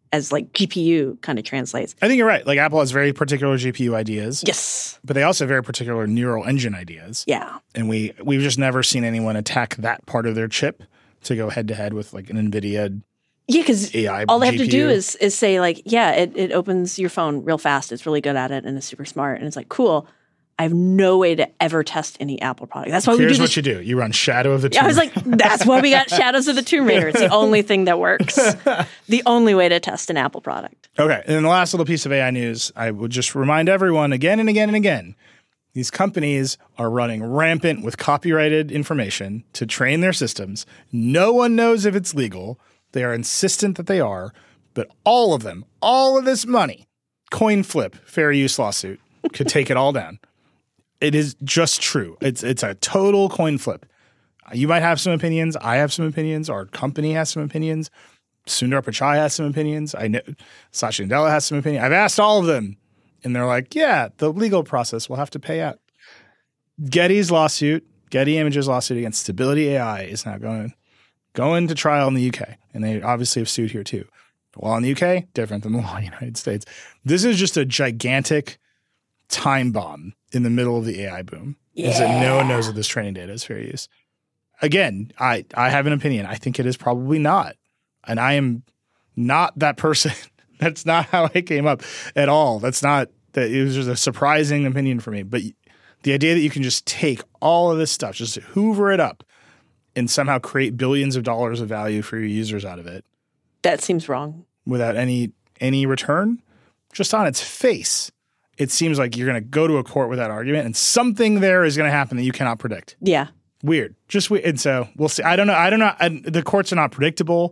as like GPU kind of translates. I think you're right. Like Apple has very particular GPU ideas. Yes. But they also have very particular neural engine ideas. Yeah. And we've just never seen anyone attack that part of their chip to go head to head with like an NVIDIA Yeah, because AI all they have GPU. to do is say like, yeah, it opens your phone real fast. It's really good at it and it's super smart. And it's like, cool. I have no way to ever test any Apple product. That's why we do Here's this. what you do. You run Shadow of the Tomb I was like, that's why we got Shadows of the Tomb Raider. It's the only thing that works. The only way to test an Apple product. Okay. And then the last little piece of AI news, I would just remind everyone again and again and again, these companies are running rampant with copyrighted information to train their systems. No one knows if it's legal. They are insistent that they are. But all of them, all of this money, coin flip, fair use lawsuit, could take it all down. It is just true. It's a total coin flip. You might have some opinions. I have some opinions. Our company has some opinions. Sundar Pichai has some opinions. I know Satya Nadella has some opinions. I've asked all of them, and they're like, "Yeah, the legal process will have to pay out." Getty's lawsuit, Getty Images lawsuit against Stability AI, is now going to trial in the UK, and they obviously have sued here too. The law in the UK different than the law in the United States. This is just a gigantic time bomb in the middle of the AI boom. Is that no one knows that this training data is fair use. Again, I have an opinion. I think it is probably not. And I am not that person. That's not how I came up at all. It was just a surprising opinion for me. But the idea that you can just take all of this stuff, just hoover it up and somehow create billions of dollars of value for your users out of it. That seems wrong. Without any return, just on its face. It seems like you're going to go to a court with that argument and something there is going to happen that you cannot predict. Yeah. Weird. Just weird. And so we'll see. I don't know. The courts are not predictable.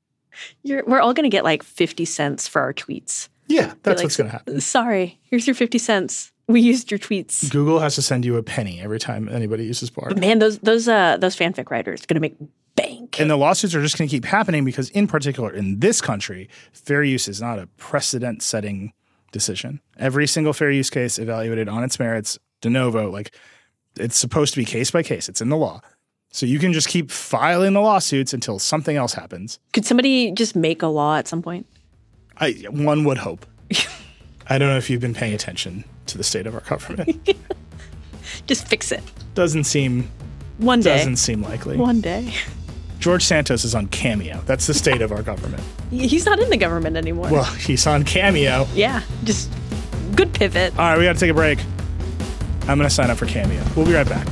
We're all going to get like 50 cents for our tweets. Yeah, that's like, what's going to happen. Sorry, here's your 50 cents. We used your tweets. Google has to send you a penny every time anybody uses Bard. But man, those fanfic writers are going to make bank. And the lawsuits are just going to keep happening because in particular in this country, fair use is not a precedent-setting decision. Every single fair use case evaluated on its merits, de novo, like it's supposed to be case by case. It's in the law. So you can just keep filing the lawsuits until something else happens. Could somebody just make a law at some point? One would hope. I don't know if you've been paying attention to the state of our government. Just fix it. Doesn't seem likely. One day. George Santos is on Cameo. That's the state of our government. He's not in the government anymore. Well, he's on Cameo. Yeah, just good pivot. All right, we got to take a break. I'm going to sign up for Cameo. We'll be right back.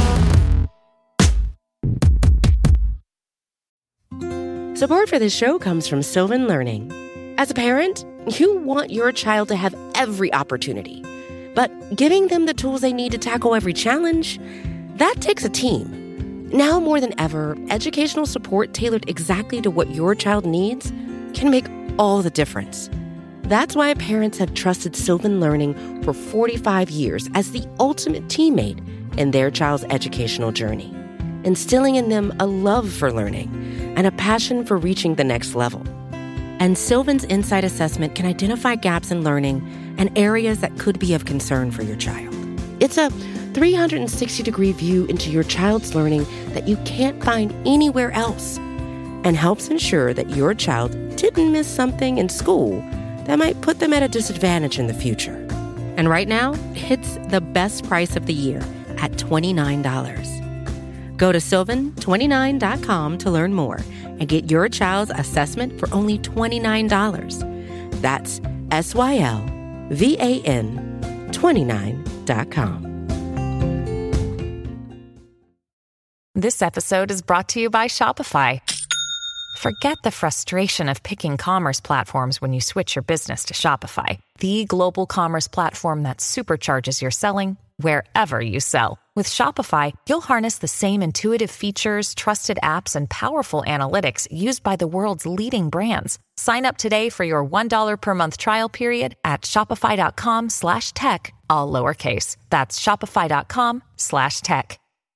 Support for this show comes from Sylvan Learning. As a parent, you want your child to have every opportunity, but giving them the tools they need to tackle every challenge, that takes a team. Now more than ever, educational support tailored exactly to what your child needs can make all the difference. That's why parents have trusted Sylvan Learning for 45 years as the ultimate teammate in their child's educational journey, instilling in them a love for learning and a passion for reaching the next level. And Sylvan's Insight Assessment can identify gaps in learning and areas that could be of concern for your child. It's a 360-degree view into your child's learning that you can't find anywhere else, and helps ensure that your child didn't miss something in school that might put them at a disadvantage in the future. And right now, it's the best price of the year at $29. Go to sylvan29.com to learn more and get your child's assessment for only $29. That's SYLVAN29.com. This episode is brought to you by Shopify. Forget the frustration of picking commerce platforms when you switch your business to Shopify, the global commerce platform that supercharges your selling wherever you sell. With Shopify, you'll harness the same intuitive features, trusted apps, and powerful analytics used by the world's leading brands. Sign up today for your $1 per month trial period at shopify.com/tech, all lowercase. That's shopify.com/tech.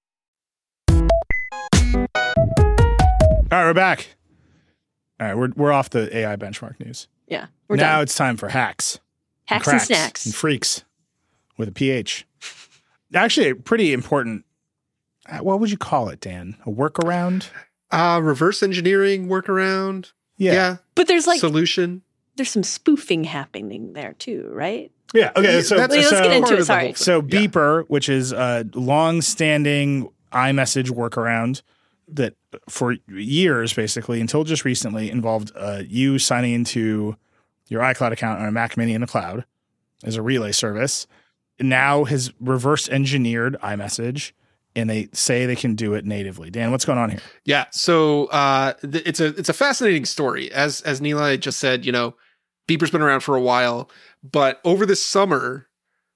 All right, we're back. All right, we're off the AI benchmark news. Yeah, we're now done. It's time for hacks. Hacks and cracks snacks. and freaks with a PH. Actually, a pretty important. What would you call it, Dan? A workaround? Reverse engineering workaround. Yeah. But there's like solution. there's some spoofing happening there too, right? Yeah. Okay. So That's- Let's get into part it. of the whole Sorry. thing. So Yeah. Beeper, which is a long-standing iMessage workaround that for years, basically, until just recently, involved you signing into your iCloud account on a Mac Mini in the cloud as a relay service, now has reverse engineered iMessage, and they say they can do it natively. Dan, what's going on here? Yeah. So it's a fascinating story. As Nilay just said, Beeper's been around for a while, but over the summer,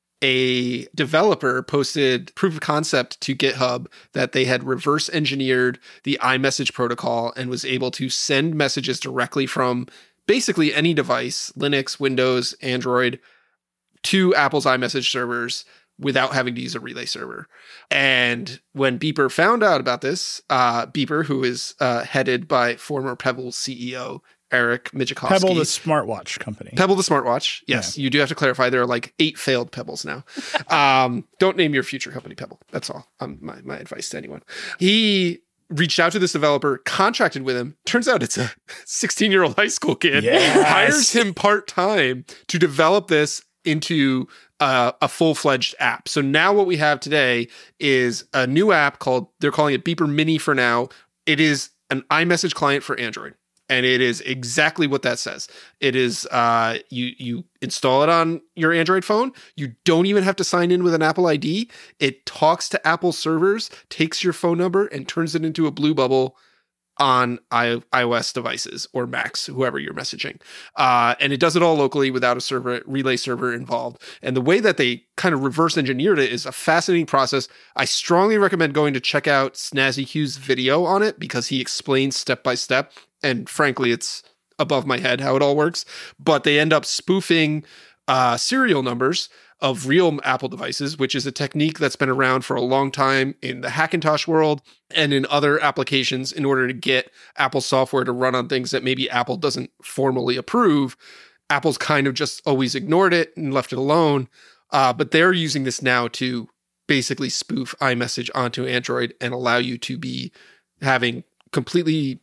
a developer posted proof of concept to GitHub that they had reverse engineered the iMessage protocol and was able to send messages directly from basically any device, Linux, Windows, Android, to Apple's iMessage servers without having to use a relay server. And when Beeper found out about this, Beeper, who is headed by former Pebble CEO Eric Mijikowski. Pebble, the smartwatch company. Pebble, the smartwatch. Yes, You do have to clarify. There are like 8 failed Pebbles now. Don't name your future company Pebble. That's all. My advice to anyone. He reached out to this developer, contracted with him. Turns out it's a 16-year-old high school kid. Yes. Hires him part-time to develop this into a full-fledged app. So now what we have today is a new app they're calling it Beeper Mini for now. It is an iMessage client for Android. And it is exactly what that says. It is you install it on your Android phone. You don't even have to sign in with an Apple ID. It talks to Apple servers, takes your phone number, and turns it into a blue bubble on iOS devices or Macs, whoever you're messaging. And it does it all locally without a relay server involved. And the way that they kind of reverse engineered it is a fascinating process. I strongly recommend going to check out Snazzy Q's video on it because he explains step by step. And frankly, it's above my head how it all works. But they end up spoofing serial numbers of real Apple devices, which is a technique that's been around for a long time in the Hackintosh world and in other applications in order to get Apple software to run on things that maybe Apple doesn't formally approve. Apple's kind of just always ignored it and left it alone. But they're using this now to basically spoof iMessage onto Android and allow you to be having completely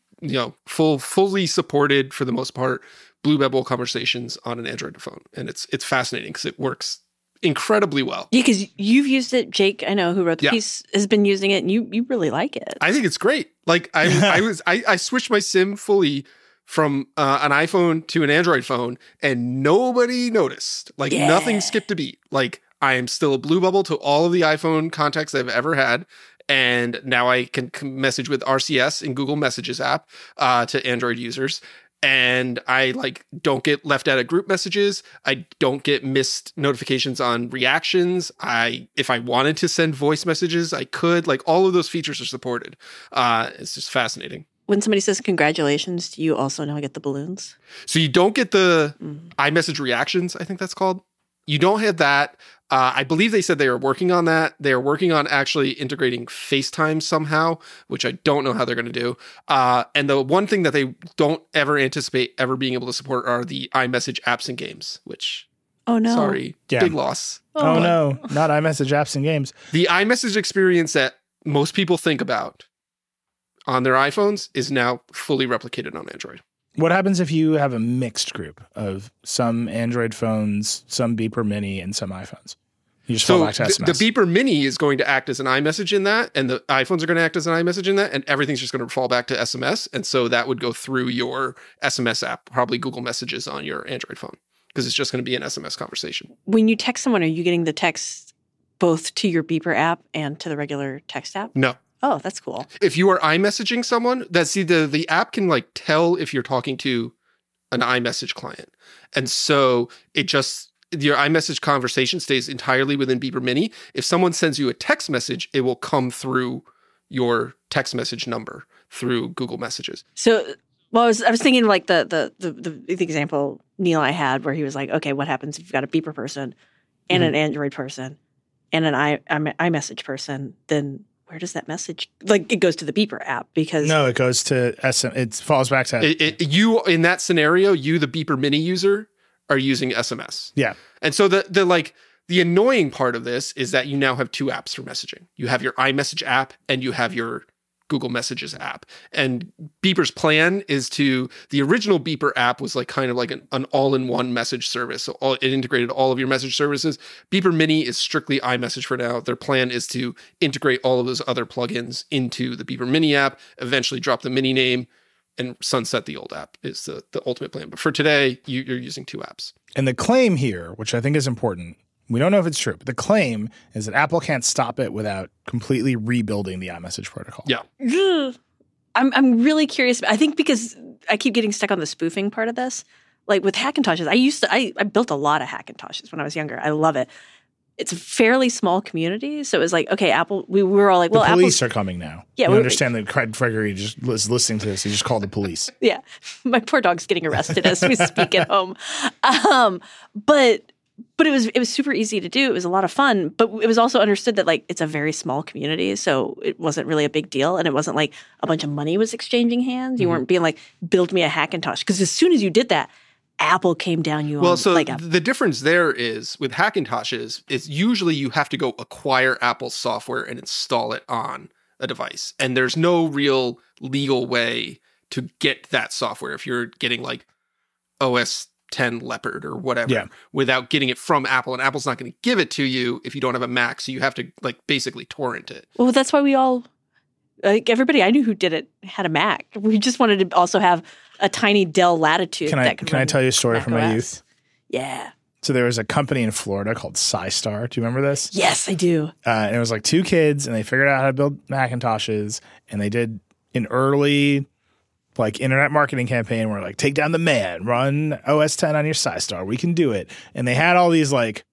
fully supported, for the most part, Blue Bubble conversations on an Android phone. And it's fascinating because it works incredibly well. Yeah, because you've used it. Jake, I know, who wrote the piece, has been using it, and you really like it. I think it's great. Like I switched my SIM fully from an iPhone to an Android phone, and nobody noticed. Like nothing skipped a beat. Like I am still a Blue Bubble to all of the iPhone contacts I've ever had. And now I can message with RCS in Google Messages app to Android users. And I don't get left out of group messages. I don't get missed notifications on reactions. If I wanted to send voice messages, I could. All of those features are supported. It's just fascinating. When somebody says congratulations, do you also now get the balloons? So you don't get the iMessage reactions, I think that's called. You don't have that. I believe they said they are working on that. They are working on actually integrating FaceTime somehow, which I don't know how they're going to do. And the one thing that they don't ever anticipate ever being able to support are the iMessage apps and games, which, big loss. Oh no, not iMessage apps and games. The iMessage experience that most people think about on their iPhones is now fully replicated on Android. What happens if you have a mixed group of some Android phones, some Beeper Mini, and some iPhones? You just fall back to SMS. The Beeper Mini is going to act as an iMessage in that, and the iPhones are going to act as an iMessage in that, and everything's just going to fall back to SMS. And so that would go through your SMS app, probably Google Messages on your Android phone, because it's just going to be an SMS conversation. When you text someone, are you getting the text both to your Beeper app and to the regular text app? No. Oh, that's cool. If you are iMessaging someone, the app can tell if you're talking to an iMessage client. And so your iMessage conversation stays entirely within Beeper Mini. If someone sends you a text message, it will come through your text message number through Google Messages. So, I was thinking the example Neil I had where he was like, okay, what happens if you've got a Beeper person and an Android person and an iMessage person? Then where does that message it goes to the Beeper app? Because no, it goes to it falls back to you in that scenario. You, the Beeper Mini user, are using SMS. Yeah, and so the annoying part of this is that you now have 2 apps for messaging. You have your iMessage app and you have your Google Messages app. And Beeper's plan is the original Beeper app was like kind of like an all-in-one message service. So it integrated all of your message services. Beeper Mini is strictly iMessage for now. Their plan is to integrate all of those other plugins into the Beeper Mini app, eventually drop the Mini name, and sunset the old app is the ultimate plan. But for today, you're using 2 apps. And the claim here, which I think is important, we don't know if it's true, but the claim is that Apple can't stop it without completely rebuilding the iMessage protocol. Yeah. I'm really curious. I think because I keep getting stuck on the spoofing part of this. Like with Hackintoshes, I built a lot of Hackintoshes when I was younger. I love it. It's a fairly small community. So it was like, okay, Apple, we were all like, well, the police Apple's are coming now. Yeah. We understand that Craig Gregory just was listening to this. He just called the police. Yeah. My poor dog's getting arrested as we speak at home. But it was super easy to do. It was a lot of fun. But it was also understood that like it's a very small community, so it wasn't really a big deal, and it wasn't like a bunch of money was exchanging hands. You weren't being like, build me a Hackintosh, because as soon as you did that, Apple came down you. Well, so the difference there is with Hackintoshes, it's usually you have to go acquire Apple software and install it on a device, and there's no real legal way to get that software if you're getting like OS 10 Leopard or whatever without getting it from Apple, and Apple's not going to give it to you if you don't have a Mac, so you have to like basically torrent it. Well, that's why we all, like everybody I knew who did it had a Mac. We just wanted to also have a tiny Dell Latitude. Can I tell you a story from my youth? Yeah. So there was a company in Florida called SciStar. Do you remember this? Yes, I do. And it was like 2 kids, and they figured out how to build Macintoshes, and they did an early like internet marketing campaign where like, take down the man, run OS 10 on your SciStar. We can do it. And they had all these like,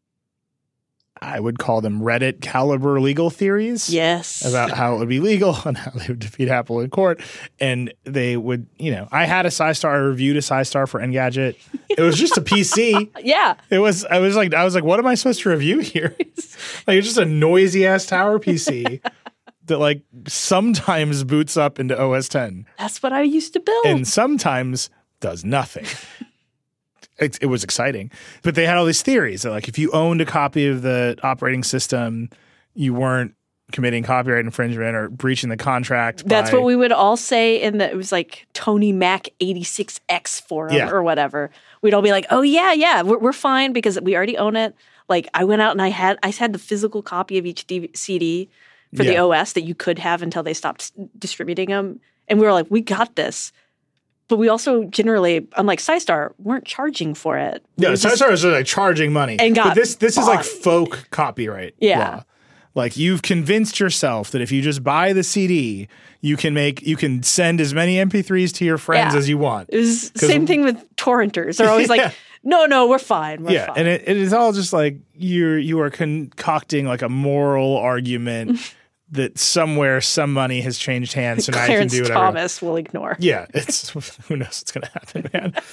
I would call them Reddit caliber legal theories. Yes. About how it would be legal and how they would defeat Apple in court. And they would, I had a SciStar, I reviewed a SciStar for Engadget. It was just a PC. Yeah. I was like, what am I supposed to review here? Like, it's just a noisy ass tower PC that like sometimes boots up into OS 10. That's what I used to build. And sometimes does nothing. It was exciting. But they had all these theories that like if you owned a copy of the operating system, you weren't committing copyright infringement or breaching the contract. That's what we would all say it was like Tony Mac 86X forum or whatever. We'd all be like, oh yeah, we're fine because we already own it. Like I went out and I had the physical copy of each CD for the OS that you could have until they stopped distributing them. And we were like, we got this. But we also generally, unlike SciStar, weren't charging for it. Yeah, SciStar was like charging money. But this is like folk copyright law. Like you've convinced yourself that if you just buy the CD, you can send as many MP3s to your friends as you want. It was same thing with torrenters. They're always like, no, we're fine. We're fine. And it is all just like you are concocting like a moral argument that somewhere some money has changed hands, so now you can do whatever. Thomas will ignore. Yeah, who knows what's going to happen,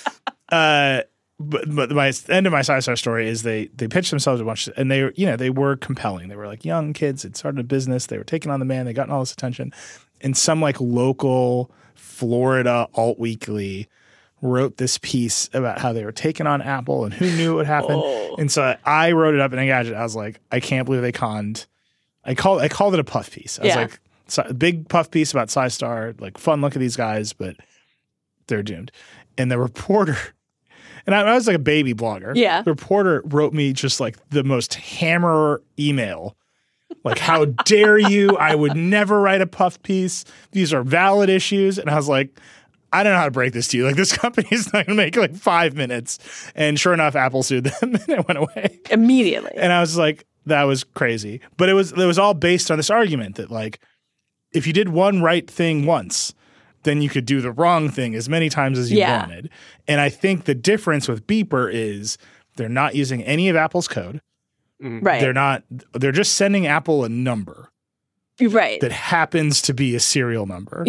man. But the end of my SciStar story is they pitched themselves a bunch, and they were compelling. They were like young kids that started a business. They were taking on the man. They gotten all this attention, and some like local Florida alt weekly wrote this piece about how they were taking on Apple and who knew it would happen. And so I wrote it up in Engadget. I was like, I can't believe they conned. I called it a puff piece. I was like, a big puff piece about SciStar, like fun look at these guys, but they're doomed. And the reporter, and I was like a baby blogger. Yeah. The reporter wrote me just like the most hammer email. Like, how dare you? I would never write a puff piece. These are valid issues. And I was like, I don't know how to break this to you. Like, this company is not going to make like 5 minutes. And sure enough, Apple sued them and it went away. Immediately. And I was like, that was crazy. But it was all based on this argument that like, if you did one right thing once, then you could do the wrong thing as many times as you wanted. And I think the difference with Beeper is they're not using any of Apple's code. Right. They're just sending Apple a number. Right. That happens to be a serial number.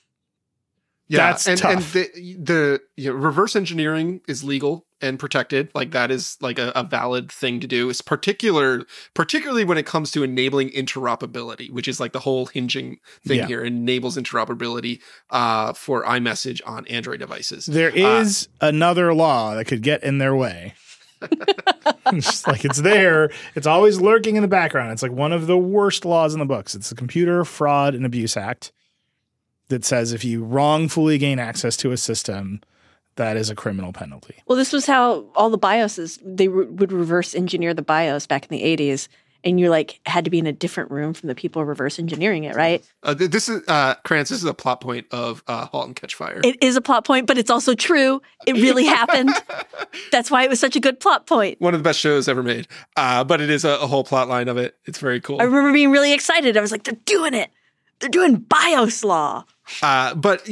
Yeah, that's and tough. the reverse engineering is legal and protected. Like that is like a valid thing to do. It's particularly when it comes to enabling interoperability, which is like the whole hinging thing here. It enables interoperability for iMessage on Android devices. There is another law that could get in their way. It's just like it's there. It's always lurking in the background. It's like one of the worst laws in the books. It's the Computer Fraud and Abuse Act. that says if you wrongfully gain access to a system, that is a criminal penalty. Well, this was how all the BIOSes, they would reverse engineer the BIOS back in the 80s. And you had to be in a different room from the people reverse engineering it, right? This is Krantz. This is a plot point of *Halt and Catch Fire*. It is a plot point, but it's also true. It really happened. That's why it was such a good plot point. One of the best shows ever made. But it is a whole plot line of it. It's very cool. I remember being really excited. I was like, they're doing it. They're doing BIOS law. But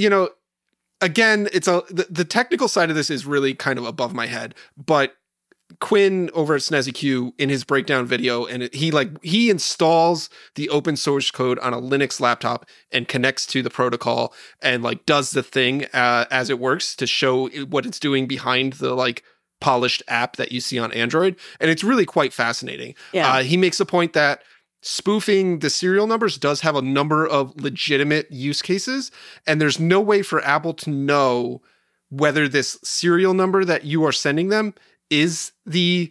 again, it's the technical side of this is really kind of above my head. But Quinn over at Snazzy Q in his breakdown video, and he installs the open source code on a Linux laptop and connects to the protocol and does the thing as it works to show what it's doing behind the polished app that you see on Android, and it's really quite fascinating. Yeah. He makes a point that spoofing the serial numbers does have a number of legitimate use cases, and there's no way for Apple to know whether this serial number that you are sending them is the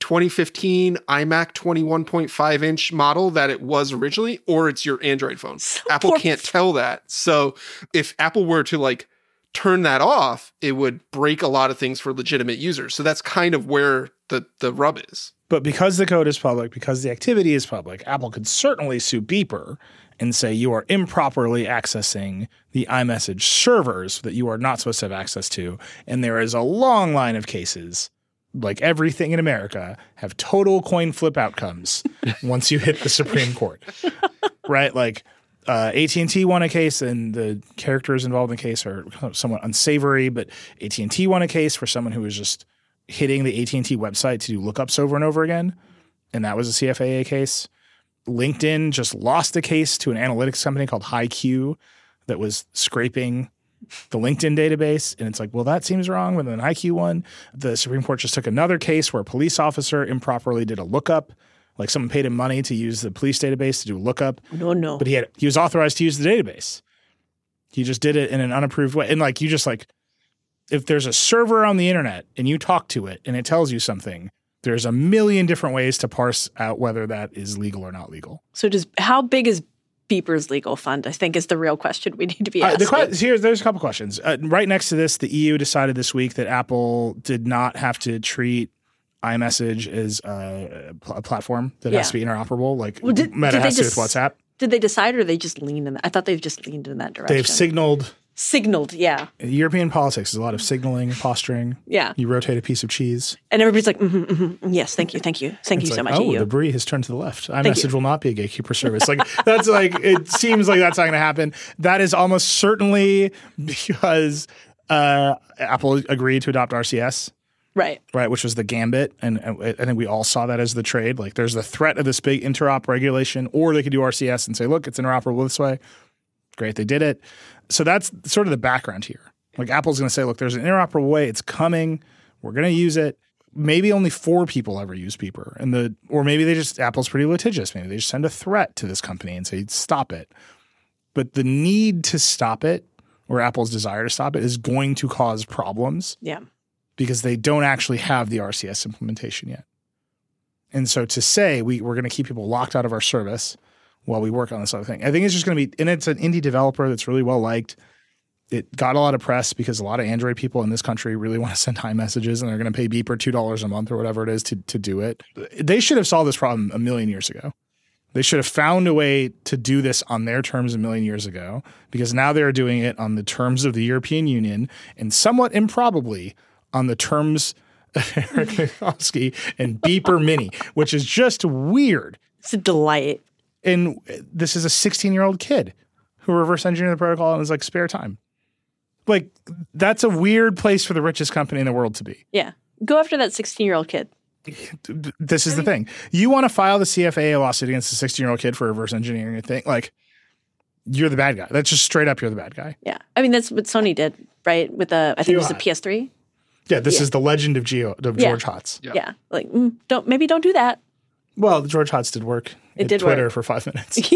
2015 iMac 21.5-inch model that it was originally, or it's your Android phone. Apple can't tell that. So if Apple were to turn that off, it would break a lot of things for legitimate users. So that's kind of where the rub is. But because the code is public, because the activity is public, Apple could certainly sue Beeper and say you are improperly accessing the iMessage servers that you are not supposed to have access to. And there is a long line of cases, like everything in America, have total coin flip outcomes once you hit the Supreme Court, right? AT&T won a case, and the characters involved in the case are somewhat unsavory, but AT&T won a case for someone who was just hitting the AT&T website to do lookups over and over again, and that was a CFAA case. LinkedIn just lost a case to an analytics company called HiQ that was scraping the LinkedIn database, and it's that seems wrong. But then HiQ won. The Supreme Court just took another case where a police officer improperly did a lookup. Someone paid him money to use the police database to do a lookup. No. But he was authorized to use the database. He just did it in an unapproved way. And if there's a server on the internet and you talk to it and it tells you something, there's a million different ways to parse out whether that is legal or not legal. So how big is Beeper's legal fund, I think, is the real question we need to be asking. There's a couple questions. Right next to this, the EU decided this week that Apple did not have to treat iMessage as a platform that has to be interoperable, Meta has to with WhatsApp. Did they decide, or they just leaned in? I thought they've just leaned in that direction. They've signaled. Yeah. European politics is a lot of signaling, posturing. Yeah. You rotate a piece of cheese. And everybody's like, yes, thank you so much. The brie has turned to the left. iMessage will not be a gatekeeper service. That's it seems like that's not going to happen. That is almost certainly because Apple agreed to adopt RCS. Right, which was the gambit. And I think we all saw that as the trade. There's the threat of this big interop regulation, or they could do RCS and say, look, it's interoperable this way. Great, they did it. So that's sort of the background here. Apple's going to say, look, there's an interoperable way. It's coming. We're going to use it. Maybe only 4 people ever use Beeper. Or maybe Apple's pretty litigious. Maybe they just send a threat to this company and say, stop it. But the need to stop it, or Apple's desire to stop it, is going to cause problems. Yeah. Because they don't actually have the RCS implementation yet. And so to say we're going to keep people locked out of our service while we work on this other thing, I think it's just going to be – and it's an indie developer that's really well liked. It got a lot of press because a lot of Android people in this country really want to send iMessages, and they're going to pay Beeper $2 a month or whatever it is to do it. They should have solved this problem a million years ago. They should have found a way to do this on their terms a million years ago, because now they're doing it on the terms of the European Union, and somewhat improbably – on the terms of Eric Mikowski and Beeper Mini, which is just weird. It's a delight. And this is a 16-year-old kid who reverse engineered the protocol in his spare time. That's a weird place for the richest company in the world to be. Yeah. Go after that 16-year-old kid. This is the thing. You want to file the CFAA lawsuit against a 16-year-old kid for reverse engineering a thing? You're the bad guy. That's just straight up, you're the bad guy. Yeah. I mean, that's what Sony did, right? With I think it was the PS3. Yeah, this is the legend of George Hotz. Yeah. Don't do that. Well, George Hotz did work. It did Twitter work for 5 minutes.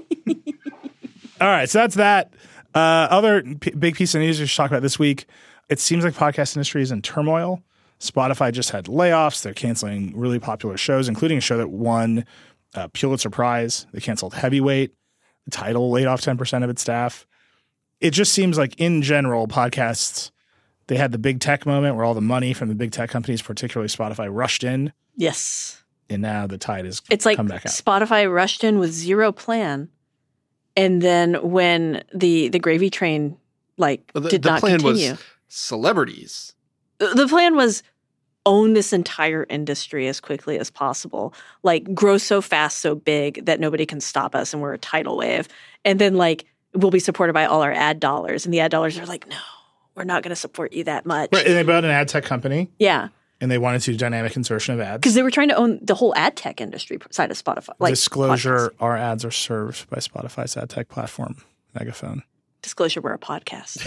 All right, so that's that. Other big piece of news we should talk about this week. It seems like podcast industry is in turmoil. Spotify just had layoffs. They're canceling really popular shows, including a show that won Pulitzer Prize. They canceled Heavyweight. The Tidal laid off 10% of its staff. it just seems like in general, podcasts, they had the big tech moment where all the money from the big tech companies, particularly Spotify, rushed in. Yes. And now the tide has It's like come back out. Spotify rushed in with zero plan. And then when the gravy train did not plan continue. Was celebrities. The plan was own this entire industry as quickly as possible. Like grow so fast, so big that nobody can stop us and we're a tidal wave. And then we'll be supported by all our ad dollars. And the ad dollars are like, no, we're not going to support you that much. Right, and they bought an ad tech company. Yeah. And they wanted to do dynamic insertion of ads. Because they were trying to own the whole ad tech industry side of Spotify. Disclosure, podcasts. our ads are served by Spotify's ad tech platform, Megaphone. Disclosure, we're a podcast.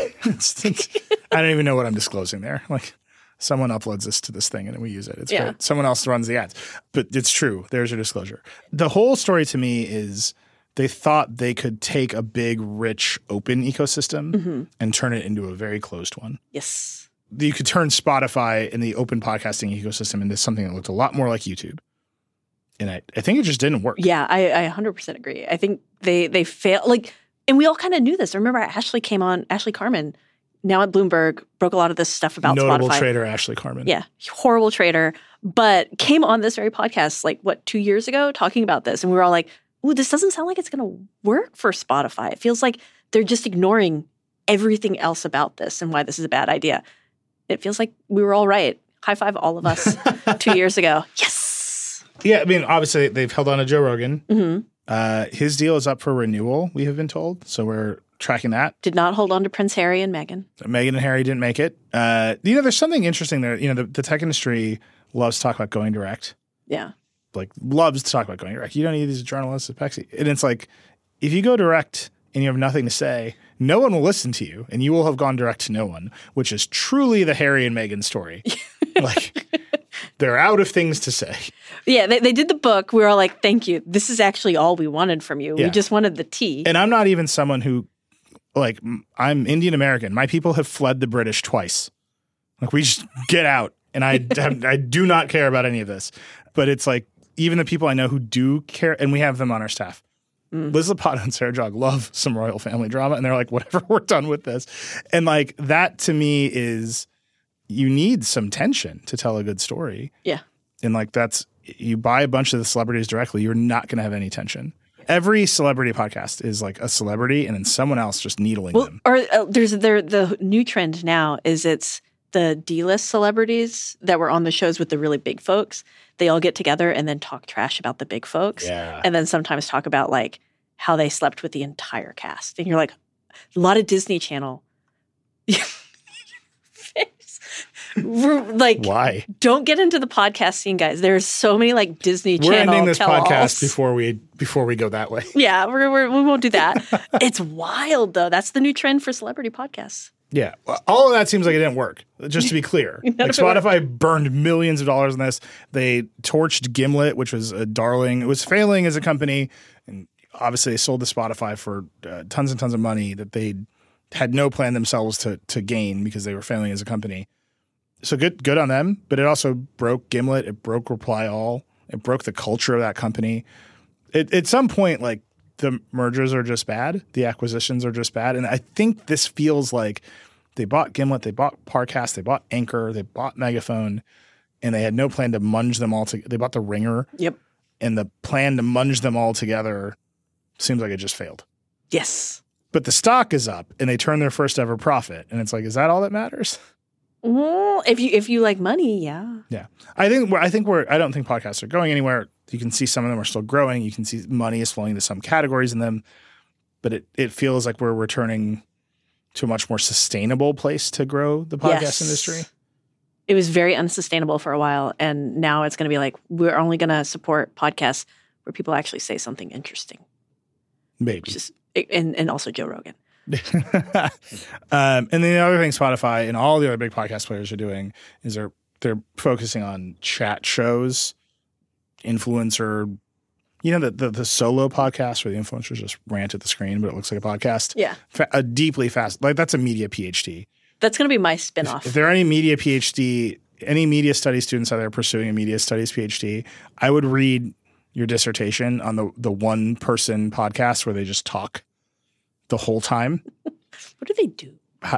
I don't even know what I'm disclosing there. Like someone uploads this to this thing and we use it. It's great. Someone else runs the ads. But it's true. There's your disclosure. The whole story to me is they thought they could take a big, rich, open ecosystem and turn it into a very closed one. Yes. You could turn Spotify and the open podcasting ecosystem into something that looked a lot more like YouTube. And I think it just didn't work. Yeah, I 100% agree. I think they failed. And we all kind of knew this. I remember Ashley Carman, now at Bloomberg, broke a lot of this stuff about Notable Spotify. trader Ashley Carman. Yeah, horrible trader, but came on this very podcast 2 years ago talking about this. And we were all like, ooh, this doesn't sound like it's going to work for Spotify. It feels like they're just ignoring everything else about this and why this is a bad idea. It feels like we were all right. High five all of us 2 years ago. Yes. Yeah, I mean, obviously they've held on to Joe Rogan. Mm-hmm. His deal is up for renewal, we have been told. So we're tracking that. Did not hold on to Prince Harry and Meghan. Meghan and Harry didn't make it. There's something interesting there. The tech industry loves to talk about going direct. Yeah. Loves to talk about going direct. You don't need these journalists at Pexi. And it's like, if you go direct and you have nothing to say, no one will listen to you and you will have gone direct to no one, which is truly the Harry and Meghan story. They're out of things to say. Yeah, they did the book. We were all like, thank you. This is actually all we wanted from you. Yeah. We just wanted the tea. And I'm not even someone who, I'm Indian American. My people have fled the British twice. We just get out. And I do not care about any of this. But it's even the people I know who do care, and we have them on our staff. Liz Lopatto and Sarah Jog love some royal family drama, and they're like, whatever, we're done with this. And that to me is, you need some tension to tell a good story. Yeah. And you buy a bunch of the celebrities directly, you're not going to have any tension. Every celebrity podcast is a celebrity and then someone else just needling them. Or the new trend now is it's the D-list celebrities that were on the shows with the really big folks. They all get together and then talk trash about the big folks. Yeah. And then sometimes talk about how they slept with the entire cast. And you're like, a lot of Disney Channel. We're why? Don't get into the podcast scene, guys. There's so many Disney Channel. We're ending this tell-alls. podcast before we go that way. Yeah, we won't do that. It's wild though. That's the new trend for celebrity podcasts. Yeah. Well, all of that seems like it didn't work, just to be clear. Spotify burned millions of dollars on this. They torched Gimlet, which was a darling. It was failing as a company. And obviously they sold to Spotify for tons and tons of money that they had no plan themselves to gain because they were failing as a company. So good on them. But it also broke Gimlet. It broke Reply All. It broke the culture of that company. At some point, the mergers are just bad. The acquisitions are just bad. And I think this feels like they bought Gimlet, they bought Parcast, they bought Anchor, they bought Megaphone, and they had no plan to munge them all together. They bought The Ringer. Yep. And the plan to munge them all together seems like it just failed. Yes. But the stock is up and they turn their first ever profit. And it's is that all that matters? Well, if you like money, yeah. Yeah. I don't think podcasts are going anywhere. You can see some of them are still growing. You can see money is flowing to some categories in them. But it feels like we're returning to a much more sustainable place to grow the podcast industry. It was very unsustainable for a while. And now it's going to be we're only going to support podcasts where people actually say something interesting. Maybe. And also Joe Rogan. And then the other thing Spotify and all the other big podcast players are doing is they're focusing on chat shows, influencer, the solo podcast where the influencers just rant at the screen, but it looks like a podcast. Yeah. A deeply fast, that's a media PhD. That's going to be my spinoff. If there are any media PhD, any media studies students out there pursuing a media studies PhD, I would read your dissertation on the one person podcast where they just talk the whole time What do they do?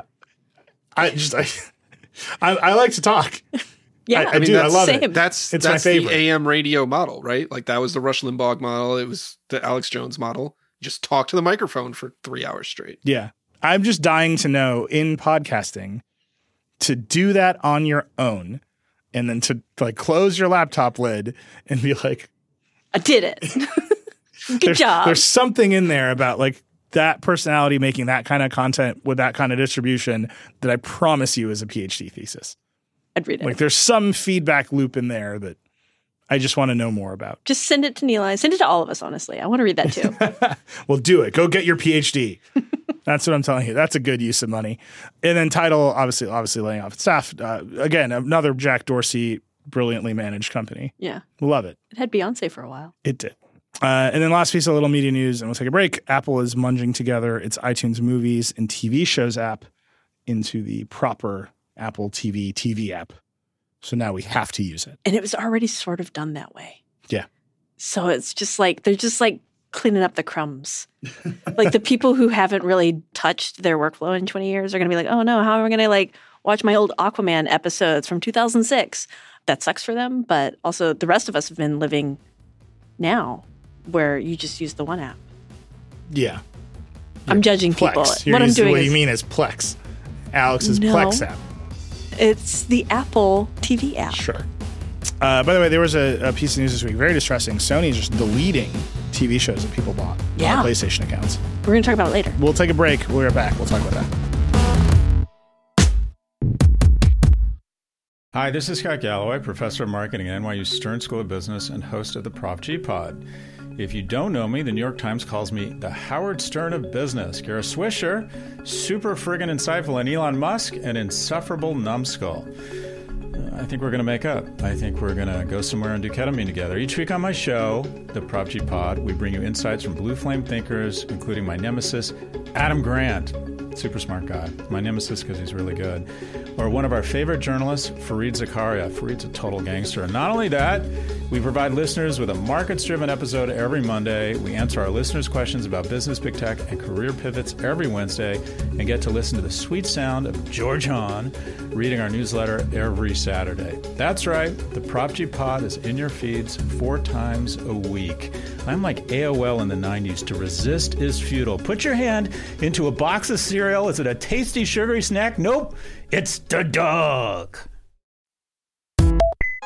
I like to talk. Yeah, I do. I love same. it. That's my favorite. the AM radio model, right? Like that was the Rush Limbaugh model. It was the Alex Jones model. Just talk to the microphone for 3 hours straight. Yeah. I'm just dying to know in podcasting to do that on your own and then to like close your laptop lid and be like, I did it. Good job. There's something in there about like that personality making that kind of content with that kind of distribution that I promise you is a PhD thesis. I'd read it. Like there's some feedback loop in there that I just want to know more about. Just send it to Neil. Send it to all of us, honestly. I want to read that too. Well, do it. Go get your PhD. That's what I'm telling you. That's a good use of money. And then Tidal, obviously laying off its staff. Again, another Jack Dorsey brilliantly managed company. Yeah. Love it. It had Beyonce for a while. It did. And then last piece of little media news, and we'll take a break. Apple is munging together its iTunes movies and TV shows app into the proper Apple TV app. So now we have to use it. And it was already sort of done that way. Yeah. So it's just like, they're just like cleaning up the crumbs. Like the people who haven't really touched their workflow in 20 years are going to be like, oh no, how am I going to like watch my old Aquaman episodes from 2006? That sucks for them. But also the rest of us have been living now where you just use the one app. Yeah. I'm judging Plex. people. What I'm doing what is, you mean is Plex. Alex's No. Plex app. it's the Apple TV app. Sure. By the way, there was a piece of news this week, very distressing. Sony's just deleting TV shows that people bought Yeah. on PlayStation accounts. We're going to talk about it later. We'll take a break. We'll be right back. We'll talk about that. Hi, this is Scott Galloway, professor of marketing at NYU Stern School of Business and host of the Prop G Pod. If you don't know me, the New York Times calls me the Howard Stern of business. You're a swisher, super friggin' insightful, and Elon Musk, an insufferable numbskull. I think we're going to make up. I think we're going to go somewhere and do ketamine together. Each week on my show, the Prop G Pod, we bring you insights from blue flame thinkers, including my nemesis, Adam Grant. Super smart guy. My nemesis because he's really good. Or one of our favorite journalists, Fareed Zakaria. Fareed's a total gangster. And not only that, we provide listeners with a markets-driven episode every Monday. We answer our listeners' questions about business, big tech, and career pivots every Wednesday, and get to listen to the sweet sound of George Hahn reading our newsletter every Saturday. That's right. The Prop G Pod is in your feeds 4 times a week. I'm like AOL in the 90s. To resist is futile. Put your hand into a box of cereal. Is it a tasty, sugary snack? Nope. It's the dog. All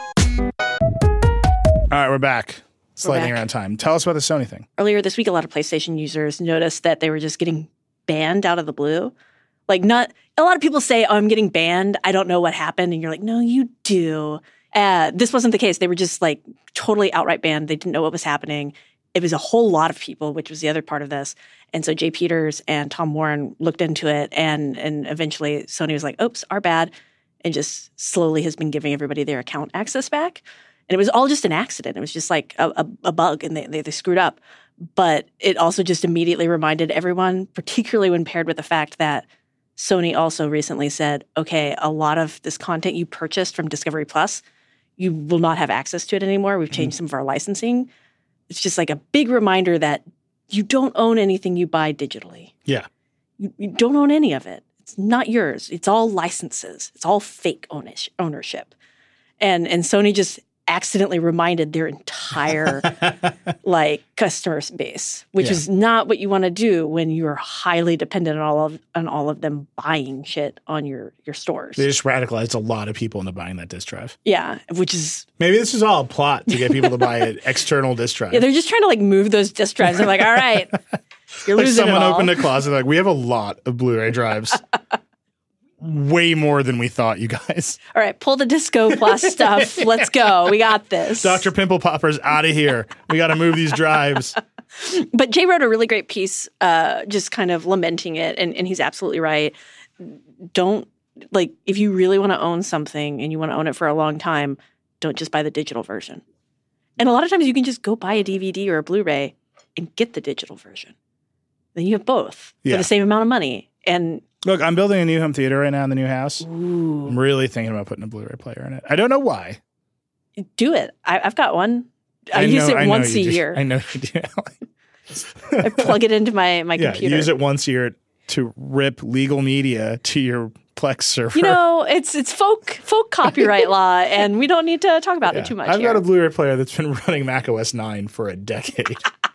right, we're back. It's We're lightning back. around time. Tell us about the Sony thing. Earlier this week, a lot of PlayStation users noticed that they were just getting banned out of the blue. Like, not a lot of people say, oh, I'm getting banned. I don't know what happened. And you're like, no, you do. This wasn't the case. They were just like totally outright banned. They didn't know what was happening. It was a whole lot of people, which was the other part of this. And so Jay Peters and Tom Warren looked into it, and eventually Sony was like, oops, our bad, and just slowly has been giving everybody their account access back. And it was all just an accident. It was just like a bug, and they screwed up. But it also just immediately reminded everyone, particularly when paired with the fact that Sony also recently said, okay, a lot of this content you purchased from Discovery Plus, you will not have access to it anymore. We've changed some of our licensing. It's just like a big reminder that you don't own anything you buy digitally. Yeah. You don't own any of it. It's not yours. It's all licenses. It's all fake ownership. And Sony just accidentally reminded their entire like customer base, which is not what you want to do when you're highly dependent on all of them buying shit on your stores. They just radicalized a lot of people into buying that disk drive. Yeah, which is Maybe this is all a plot to get people to buy an external disk drive. they're just trying to like move those disk drives. They're like, all right, you're Like losing someone it all. opened a closet, like, we have a lot of Blu-ray drives. Way more than we thought, you guys. All right, pull the Disco Plus stuff. Let's go. We got this. Dr. Pimple Popper's out of here. We got to move these drives. But Jay wrote a really great piece just kind of lamenting it, and he's absolutely right. Don't, like, if you really want to own something and you want to own it for a long time, don't just buy the digital version. And a lot of times you can just go buy a DVD or a Blu-ray and get the digital version. Then you have both for the same amount of money. And Look, I'm building a new home theater right now in the new house. I'm really thinking about putting a Blu-ray player in it. I don't know why. do it. I've got one. I use it once a year. I know you do. I plug it into my computer. Use it once a year. to rip legal media to your Plex server. You know, it's folk copyright law, and we don't need to talk about it too much. I've got a Blu-ray player that's been running Mac OS 9 for a decade.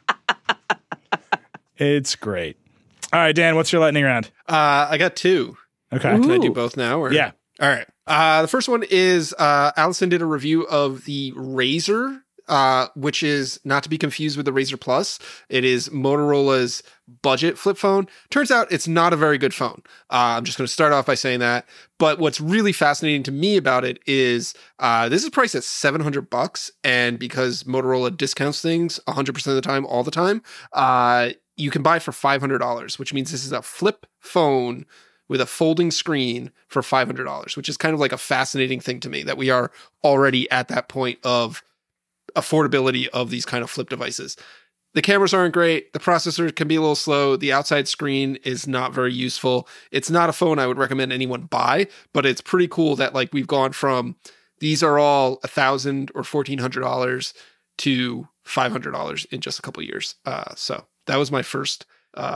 It's great. All right, Dan, what's your lightning round? I got two. Okay. Can I do both now? Or? Yeah. All right. The first one is Allison did a review of the Razr, which is not to be confused with the Razr Plus. It is Motorola's budget flip phone. Turns out it's not a very good phone. I'm just going to start off by saying that. But what's really fascinating to me about it is this is priced at $700, and because Motorola discounts things 100% of the time, all the time, you can buy it for $500, which means this is a flip phone with a folding screen for $500, which is kind of like a fascinating thing to me, that we are already at that point of affordability of these kind of flip devices. The cameras aren't great. The processor can be a little slow. The outside screen is not very useful. It's not a phone I would recommend anyone buy, but it's pretty cool that like we've gone from these are all $1,000 or $1,400 to $500 in just a couple of years. So that was my first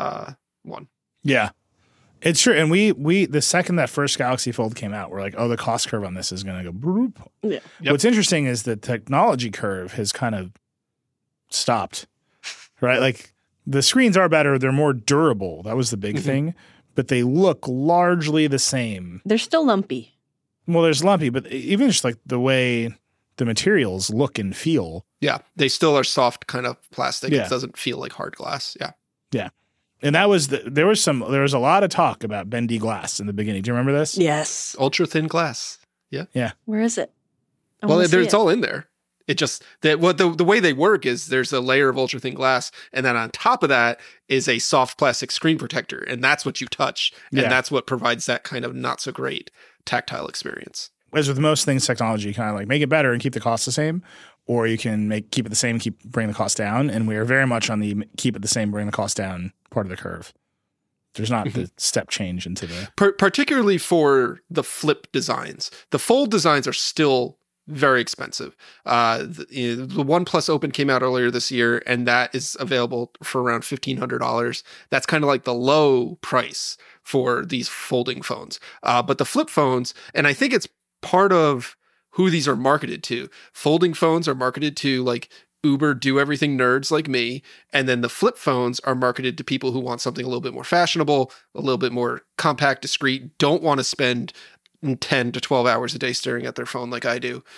one. Yeah. It's true. And we the second that first Galaxy Fold came out, we're like, oh, the cost curve on this is going to go boop. Yeah. Yep. What's interesting is the technology curve has kind of stopped, right? Like the screens are better. They're more durable. That was the big thing. But they look largely the same. They're still lumpy. Well, there's lumpy, but even just like the way the materials look and feel. Yeah. They still are soft kind of plastic. Yeah. It doesn't feel like hard glass. Yeah. Yeah. And that was there was a lot of talk about bendy glass in the beginning. Do you remember this? Yes. Ultra thin glass. Yeah. Yeah. Where is it? Well, it's all in there. It just that what the way they work is there's a layer of ultra thin glass, and then on top of that is a soft plastic screen protector, and that's what you touch, and that's what provides that kind of not so great tactile experience. As with most things, technology, you kind of like make it better and keep the cost the same, or you can keep it the same, bring the cost down. And we are very much on the keep it the same, bring the cost down part of the curve. There's not the step change into the particularly for the flip designs. The fold designs are still very expensive. The OnePlus Open came out earlier this year, and that is available for around $1,500. That's kind of like the low price for these folding phones. But the flip phones, and I think it's part of who these are marketed to. Folding phones are marketed to like Uber do everything nerds like me, and then the flip phones are marketed to people who want something a little bit more fashionable, a little bit more compact, discreet, don't want to spend 10 to 12 hours a day staring at their phone like I do,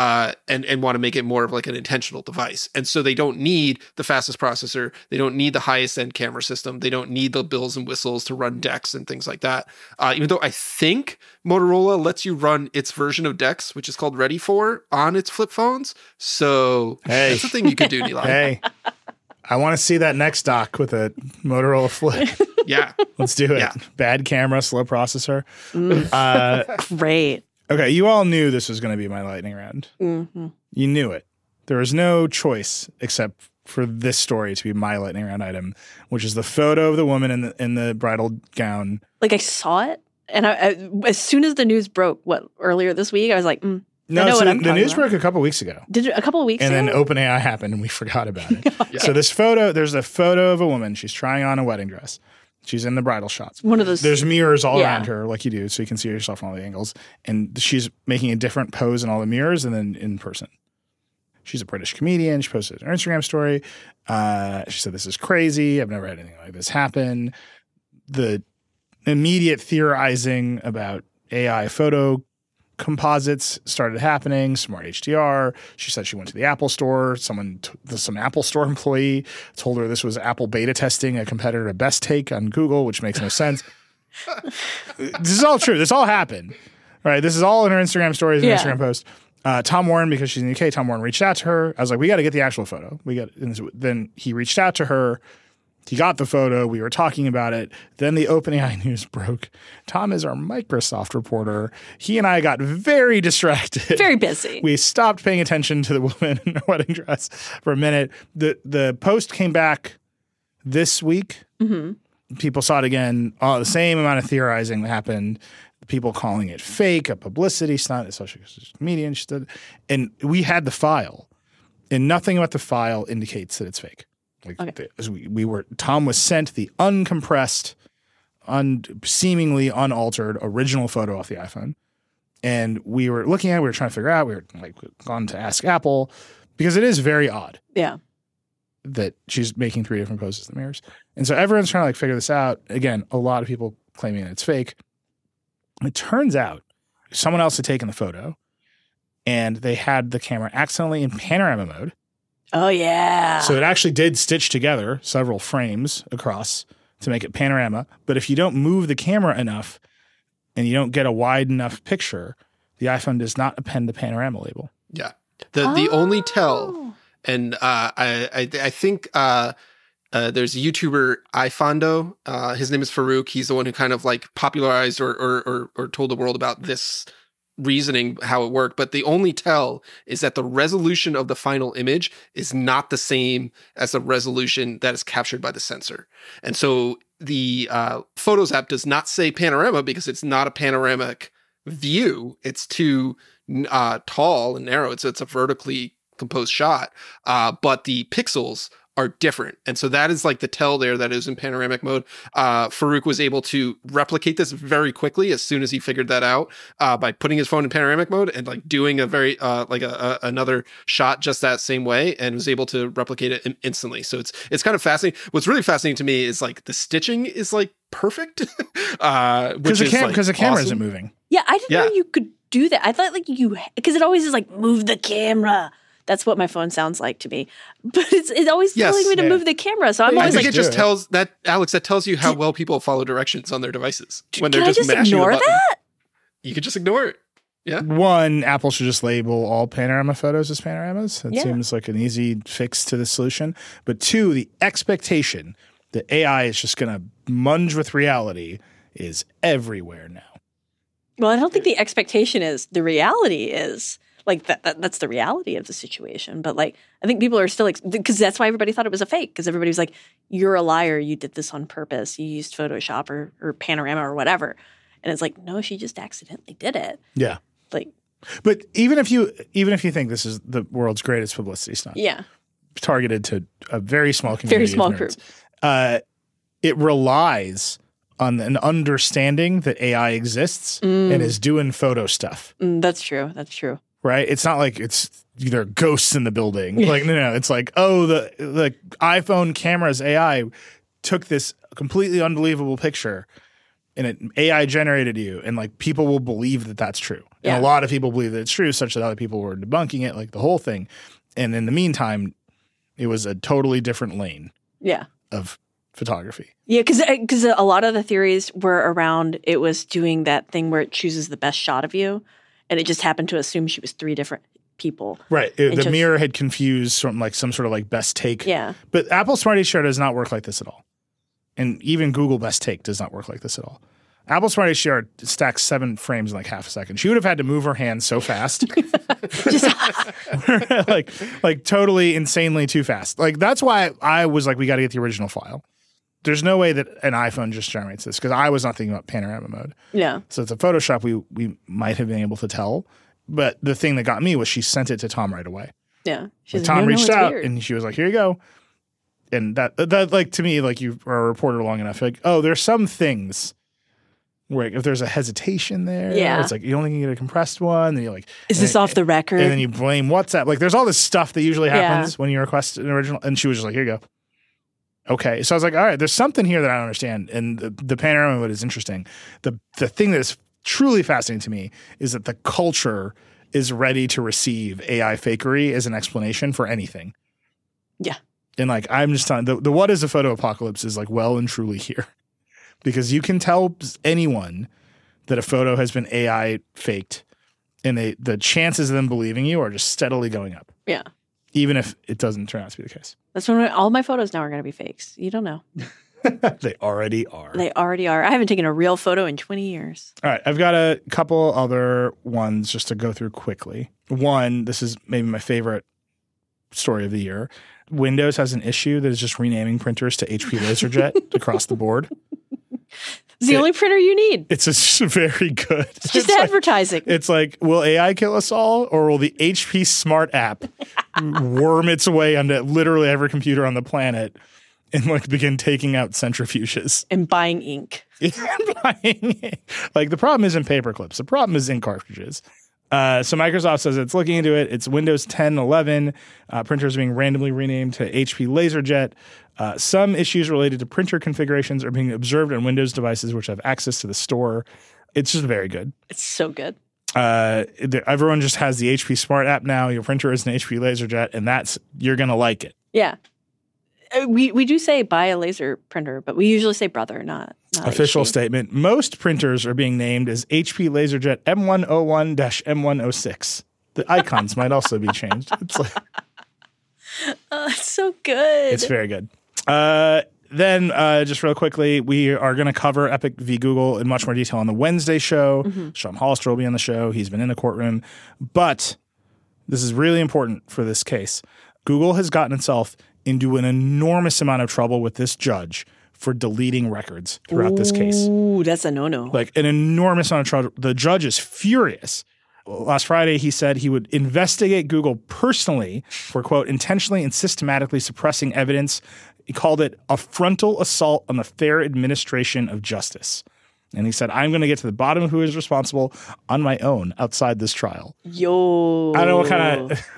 and want to make it more of like an intentional device. And so they don't need the fastest processor. They don't need the highest end camera system. They don't need the bells and whistles to run DeX and things like that. Even though I think Motorola lets you run its version of DeX, which is called Ready For, on its flip phones. So that's the thing you could do, Nilay. Hey, I want to see that next dock with a Motorola Flip. Yeah. Let's do it. Yeah. Bad camera, slow processor. Great. Okay, you all knew this was going to be my lightning round. Mm-hmm. You knew it. There was no choice except for this story to be my lightning round item, which is the photo of the woman in the bridal gown. Like I saw it, and I as soon as the news broke, earlier this week, I was like, No, so the news broke a couple weeks ago. Did it a couple of weeks ago? And then OpenAI happened and we forgot about it. Okay. So there's a photo of a woman. She's trying on a wedding dress. She's in the bridal shots. One of those. There's mirrors all around her like you do, so you can see yourself from all the angles. And she's making a different pose in all the mirrors and then in person. She's a British comedian. She posted her Instagram story. She said, "This is crazy. I've never had anything like this happen." The immediate theorizing about AI photo composites started happening. Smart HDR. She said she went to the Apple store. Some Apple store employee told her this was Apple beta testing a competitor to Best Take on Google, which makes no sense. This is all true. This all happened. Right? This is all in her Instagram stories and Instagram post. Tom Warren, because she's in the UK, Tom Warren reached out to her. I was like, we got to get the actual photo. Then he reached out to her. He got the photo. We were talking about it. Then the OpenAI news broke. Tom is our Microsoft reporter. He and I got very distracted. Very busy. We stopped paying attention to the woman in her wedding dress for a minute. The post came back this week. Mm-hmm. People saw it again. The same amount of theorizing that happened. People calling it fake, a publicity stunt, especially because she's a comedian. And we had the file. And nothing about the file indicates that it's fake. Tom was sent the uncompressed seemingly unaltered original photo off the iPhone. And we were looking at it, we were trying to figure out, we were like gone to ask Apple because it is very odd. Yeah. That she's making 3 different poses in the mirrors. And so everyone's trying to like figure this out. Again, a lot of people claiming it's fake. It turns out someone else had taken the photo and they had the camera accidentally in panorama mode. Oh, yeah. So it actually did stitch together several frames across to make it panorama. But if you don't move the camera enough and you don't get a wide enough picture, the iPhone does not append the panorama label. Yeah. The only tell, and I think there's a YouTuber, iFondo. His name is Farouk. He's the one who kind of like popularized or told the world about this reasoning, how it worked. But the only tell is that the resolution of the final image is not the same as the resolution that is captured by the sensor. And so the Photos app does not say panorama because it's not a panoramic view. It's too tall and narrow. It's a vertically composed shot. But the pixels are different. And so that is like the tell there that is in panoramic mode. Farouk was able to replicate this very quickly as soon as he figured that out by putting his phone in panoramic mode and like doing a very another shot just that same way, and was able to replicate it instantly. So it's kind of fascinating. What's really fascinating to me is like the stitching is like perfect. Because the camera awesome. isn't moving. Yeah, I didn't know you could do that. I thought like because it always is like move the camera. That's what my phone sounds like to me. But it's always telling me to move the camera. So I'm always like, it just tells that, Alex, that tells you how well people follow directions on their devices. When they're just mashing ignore the button. that? You could just ignore it. Yeah. One, Apple should just label all panorama photos as panoramas. That seems like an easy fix to the solution. But 2, the expectation that AI is just going to munge with reality is everywhere now. Well, I don't think the expectation is. The reality is. Like that's the reality of the situation. But like, I think people are still because that's why everybody thought it was a fake. Because everybody was like, "You're a liar. You did this on purpose. You used Photoshop or Panorama or whatever." And it's like, no, she just accidentally did it. Yeah. Like, but even if you think this is the world's greatest publicity stunt, targeted to a very small community, very small group, it relies on an understanding that AI exists and is doing photo stuff. That's true. That's true. Right? It's not like it's either ghosts in the building. Like, no. It's like, oh, the iPhone camera's AI took this completely unbelievable picture and it AI generated you. And like people will believe that that's true. And a lot of people believe that it's true, such that other people were debunking it, like the whole thing. And in the meantime, it was a totally different lane of photography. Yeah, because a lot of the theories were around it was doing that thing where it chooses the best shot of you. And it just happened to assume she was 3 different people. Right. The mirror had confused some sort of like best take. Yeah. But Apple Smart HDR does not work like this at all. And even Google Best Take does not work like this at all. Apple Smart HDR stacks 7 frames in like half a second. She would have had to move her hand so fast. like totally insanely too fast. Like that's why I was like, we got to get the original file. There's no way that an iPhone just generates this because I was not thinking about panorama mode. Yeah. So it's a Photoshop we might have been able to tell. But the thing that got me was she sent it to Tom right away. Yeah. Like Tom reached out and she was like, here you go. And that like to me, like you are a reporter long enough, like, oh, there's some things where if there's a hesitation there, it's like you only can get a compressed one. Then you're like, is this off the record? And then you blame WhatsApp. Like there's all this stuff that usually happens when you request an original. And she was just like, here you go. Okay. So I was like, all right, there's something here that I don't understand. And the panorama mode is interesting. The thing that is truly fascinating to me is that the culture is ready to receive AI fakery as an explanation for anything. Yeah. And like, I'm just telling the what is a photo apocalypse is like well and truly here. Because you can tell anyone that a photo has been AI faked and the chances of them believing you are just steadily going up. Yeah. Even if it doesn't turn out to be the case. That's when all my photos now are going to be fakes. You don't know. They already are. They already are. I haven't taken a real photo in 20 years. All right. I've got a couple other ones just to go through quickly. One, this is maybe my favorite story of the year. Windows has an issue that is just renaming printers to HP LaserJet across the board. It's the only printer you need. It's just very good. It's just advertising. It's like, will AI kill us all, or will the HP Smart app worm its way onto literally every computer on the planet and like begin taking out centrifuges. And buying ink. Like the problem isn't paper clips. The problem is ink cartridges. So Microsoft says it's looking into it. It's Windows 10, 11. Printers are being randomly renamed to HP LaserJet. Some issues related to printer configurations are being observed on Windows devices which have access to the store. It's just very good. It's so good. Everyone just has the HP Smart app now. Your printer is an HP LaserJet, and you're going to like it. Yeah. We do say buy a laser printer, but we usually say brother, not official HP. statement. Most printers are being named as HP LaserJet M101-M106. The icons might also be changed. It's like, it's so good. it's very good. Then just real quickly, we are going to cover Epic v. Google in much more detail on the Wednesday show. Sean Hollister will be on the show. He's been in the courtroom. But this is really important for this case. Google has gotten itself into an enormous amount of trouble with this judge for deleting records throughout this case. Ooh, that's a no-no. Like an enormous amount of trouble. The judge is furious. Last Friday, he said he would investigate Google personally for, quote, intentionally and systematically suppressing evidence. He called it a frontal assault on the fair administration of justice. And he said, I'm going to get to the bottom of who is responsible on my own outside this trial. Yo. I don't know what kind of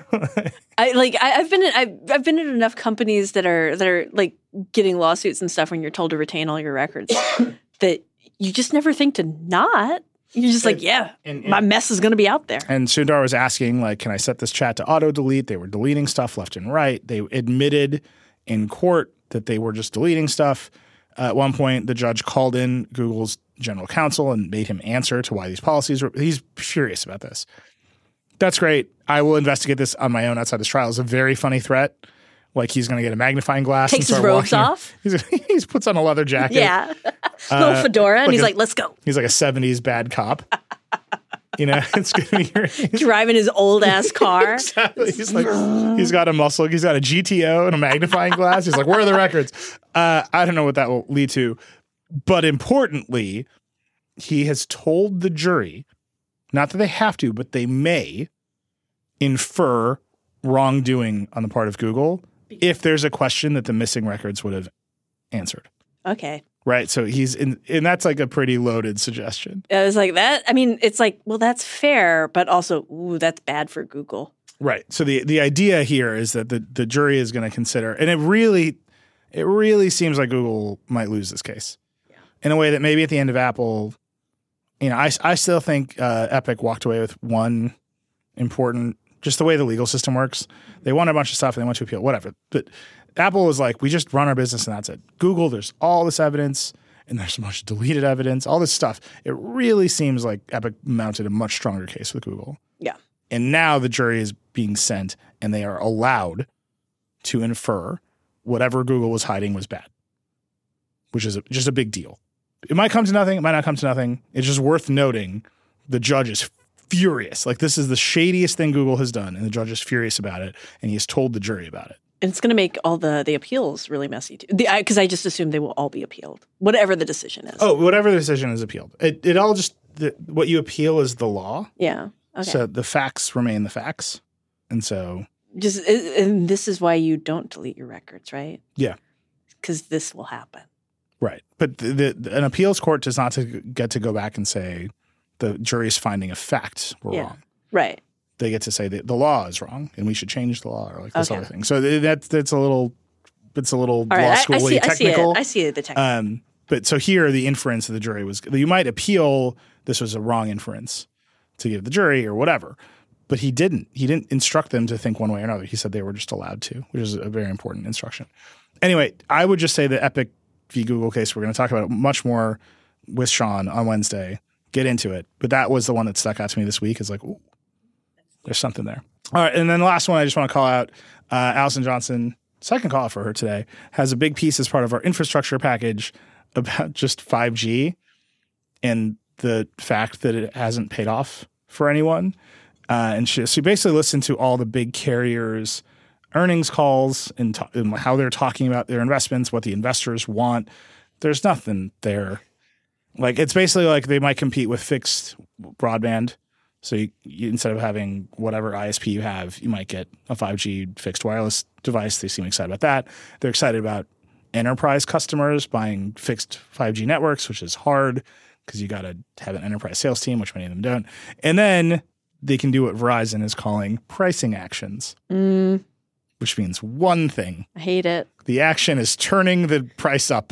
I've been in enough companies that are like getting lawsuits and stuff when you're told to retain all your records that you just never think to not. You're just like, my mess is going to be out there. And Sundar was asking, like, can I set this chat to auto delete? They were deleting stuff left and right. They admitted in court that they were just deleting stuff. At one point, the judge called in Google's general counsel and made him answer to why these policies were. He's furious about this. That's great. I will investigate this on my own outside this trial. It's a very funny threat. Like he's going to get a magnifying glass. Takes and his start robes off. He puts on a leather jacket. Yeah. Little fedora. And he's like, let's go. He's like a 70s bad cop. You know, it's going to be driving his old ass car. Exactly. He's like, he's got a muscle. He's got a GTO and a magnifying glass. He's like, where are the records? I don't know what that will lead to. But importantly, he has told the jury, not that they have to, but they may infer wrongdoing on the part of Google if there's a question that the missing records would have answered. Okay. Right. So he's in, and that's like a pretty loaded suggestion. I was like that. I mean, it's like, well, that's fair, but also, ooh, that's bad for Google. Right. So the idea here is that the jury is going to consider, and it really seems like Google might lose this case in a way that maybe at the end of Apple, you know, I still think Epic walked away with one important, just the way the legal system works. They won a bunch of stuff and they went to appeal, whatever. But Apple was like, we just run our business and that's it. Google, there's all this evidence and there's a bunch of deleted evidence, all this stuff. It really seems like Epic mounted a much stronger case with Google. Yeah. And now the jury is being sent and they are allowed to infer whatever Google was hiding was bad, which is just a big deal. It might come to nothing. It might not come to nothing. It's just worth noting the judge is furious. Like this is the shadiest thing Google has done, and the judge is furious about it, and he has told the jury about it. And it's going to make all the appeals really messy too. Because I just assume they will all be appealed, whatever the decision is. Oh, whatever the decision is appealed. It all just what you appeal is the law. Yeah. Okay. So the facts remain the facts, and so and this is why you don't delete your records, right? Yeah. Because this will happen. Right. But an appeals court does not get to go back and say the jury's finding of facts were wrong. Right. They get to say that the law is wrong and we should change the law or like this other thing. So that's a little law schooly technical. I see the technical. But so here the inference of the jury was you might appeal this was a wrong inference to give the jury or whatever. But he didn't. He didn't instruct them to think one way or another. He said they were just allowed to, which is a very important instruction. Anyway, I would just say the Epic v. Google case, we're going to talk about it much more with Sean on Wednesday. Get into it. But that was the one that stuck out to me this week is like, ooh, there's something there. All right. And then the last one I just want to call out, Allison Johnson, second call for her today, has a big piece as part of our infrastructure package about just 5G and the fact that it hasn't paid off for anyone. And she basically listened to all the big carriers' earnings calls and how they're talking about their investments, what the investors want. There's nothing there. Like it's basically like they might compete with fixed broadband. So you instead of having whatever ISP you have, you might get a 5G fixed wireless device. They seem excited about that. They're excited about enterprise customers buying fixed 5G networks, which is hard because you got to have an enterprise sales team, which many of them don't. And then they can do what Verizon is calling pricing actions, which means one thing. I hate it. The action is turning the price up.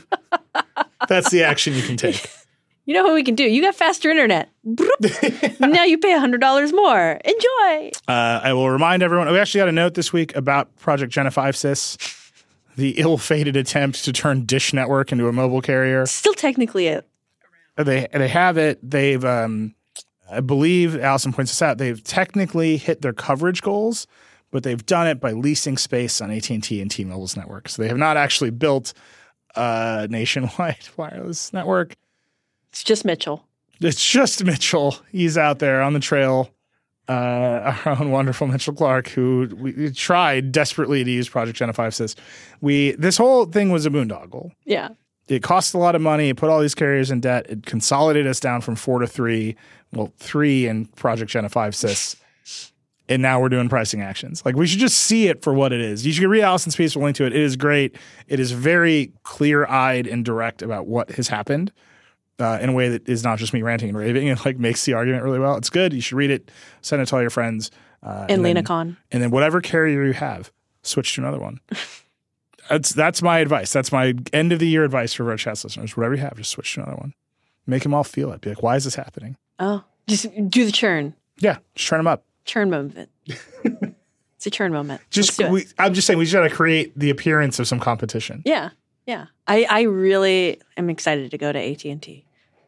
That's the action you can take. You know what we can do? You got faster internet. Now you pay $100 more. Enjoy. I will remind everyone, we actually got a note this week about Project Gen5 Sys, the ill-fated attempt to turn Dish Network into a mobile carrier. Still technically it. They have it. They've, I believe, Allison points this out, they've technically hit their coverage goals, but they've done it by leasing space on AT&T and T-Mobile's network. So they have not actually built a nationwide wireless network. It's just Mitchell. It's just Mitchell. He's out there on the trail. Our own wonderful Mitchell Clark, who we tried desperately to use Project Gen5 Sys. This whole thing was a boondoggle. Yeah. It cost a lot of money. It put all these carriers in debt. It consolidated us down from 4 to 3. Well, 3 in Project Gen5 Sys. And now we're doing pricing actions. Like, we should just see it for what it is. You should read Allison's piece. We'll link to it. It is great. It is very clear-eyed and direct about what has happened in a way that is not just me ranting and raving. It like makes the argument really well. It's good. You should read it. Send it to all your friends. And Lena Khan. And then whatever carrier you have, switch to another one. That's my advice. That's my end of the year advice for Vergecast listeners. Whatever you have, just switch to another one. Make them all feel it. Be like, why is this happening? Oh, just do the churn. Yeah, just turn them up. Churn moment. It's a churn moment. I'm just saying we just got to create the appearance of some competition. Yeah, yeah. I really am excited to go to AT&T.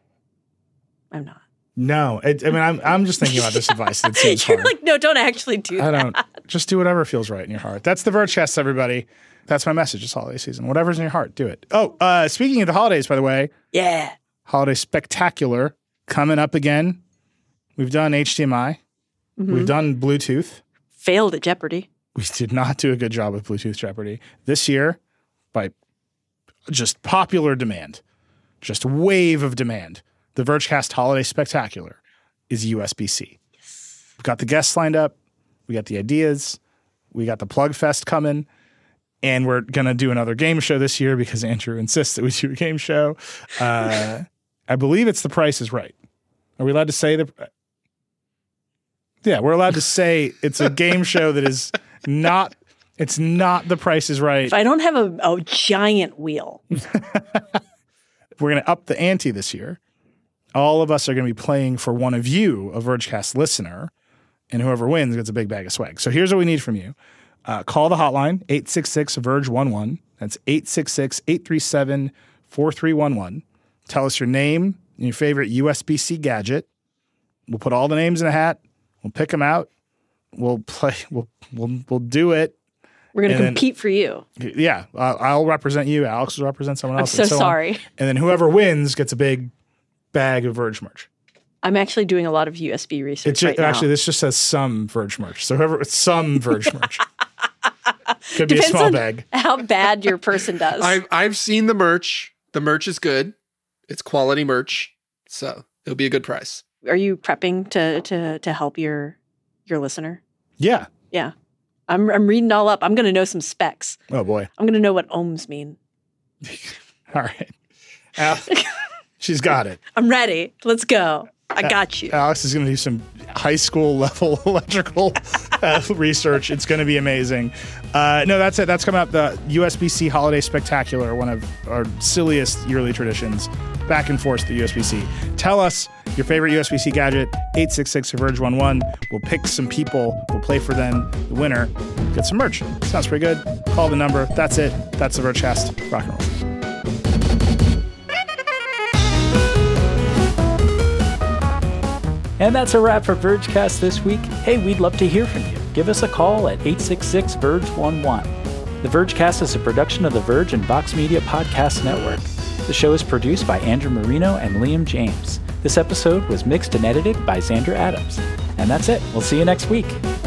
I'm not. No, I'm just thinking about this advice. It seems You're hard. like, no, don't actually do that. I don't. Just do whatever feels right in your heart. That's the Vergecast, everybody. That's my message this holiday season. Whatever's in your heart, do it. Oh, speaking of the holidays, by the way. Yeah. Holiday Spectacular coming up again. We've done HDMI. Mm-hmm. We've done Bluetooth. Failed at Jeopardy. We did not do a good job with Bluetooth Jeopardy. This year, by just popular demand, just wave of demand, the Vergecast Holiday Spectacular is USB-C. Yes. We've got the guests lined up. We got the ideas. We got the Plug Fest coming. And we're going to do another game show this year because Andrew insists that we do a game show. I believe it's The Price is Right. Are we allowed to say Yeah, we're allowed to say it's a game show that is not, it's not The Price is Right. If I don't have a giant wheel. We're going to up the ante this year. All of us are going to be playing for one of you, a Vergecast listener, and whoever wins gets a big bag of swag. So here's what we need from you. Call the hotline, 866-VERGE11. That's 866-837-4311. Tell us your name and your favorite USB-C gadget. We'll put all the names in a hat. We'll pick them out. We'll play. We'll do it. We're going to compete for you. Yeah. I'll represent you. Alex will represent someone else. I'm so sorry. And then whoever wins gets a big bag of Verge merch. I'm actually doing a lot of USB research right now. Actually, this just says some Verge merch. So whoever, it's some Verge merch. Could be Depends a small on bag. How bad your person does. I've seen the merch. The merch is good. It's quality merch. So it'll be a good price. Are you prepping to help your listener? Yeah. Yeah. I'm reading all up. I'm going to know some specs. Oh, boy. I'm going to know what ohms mean. All right. She's got it. I'm ready. Let's go. I got you. Alex is going to do some high school level electrical research. It's going to be amazing. No, that's it. That's coming up. The USB-C Holiday Spectacular, one of our silliest yearly traditions. Back and forth to USB-C. Tell us your favorite USB-C gadget, 866-VERGE11. We'll pick some people. We'll play for them. The winner gets some merch. Sounds pretty good. Call the number. That's it. That's the Vergecast. Rock and roll. And that's a wrap for Vergecast this week. Hey, we'd love to hear from you. Give us a call at 866-VERGE11. The Vergecast is a production of the Verge and Vox Media Podcast Network. The show is produced by Andrew Marino and Liam James. This episode was mixed and edited by Xander Adams. And that's it. We'll see you next week.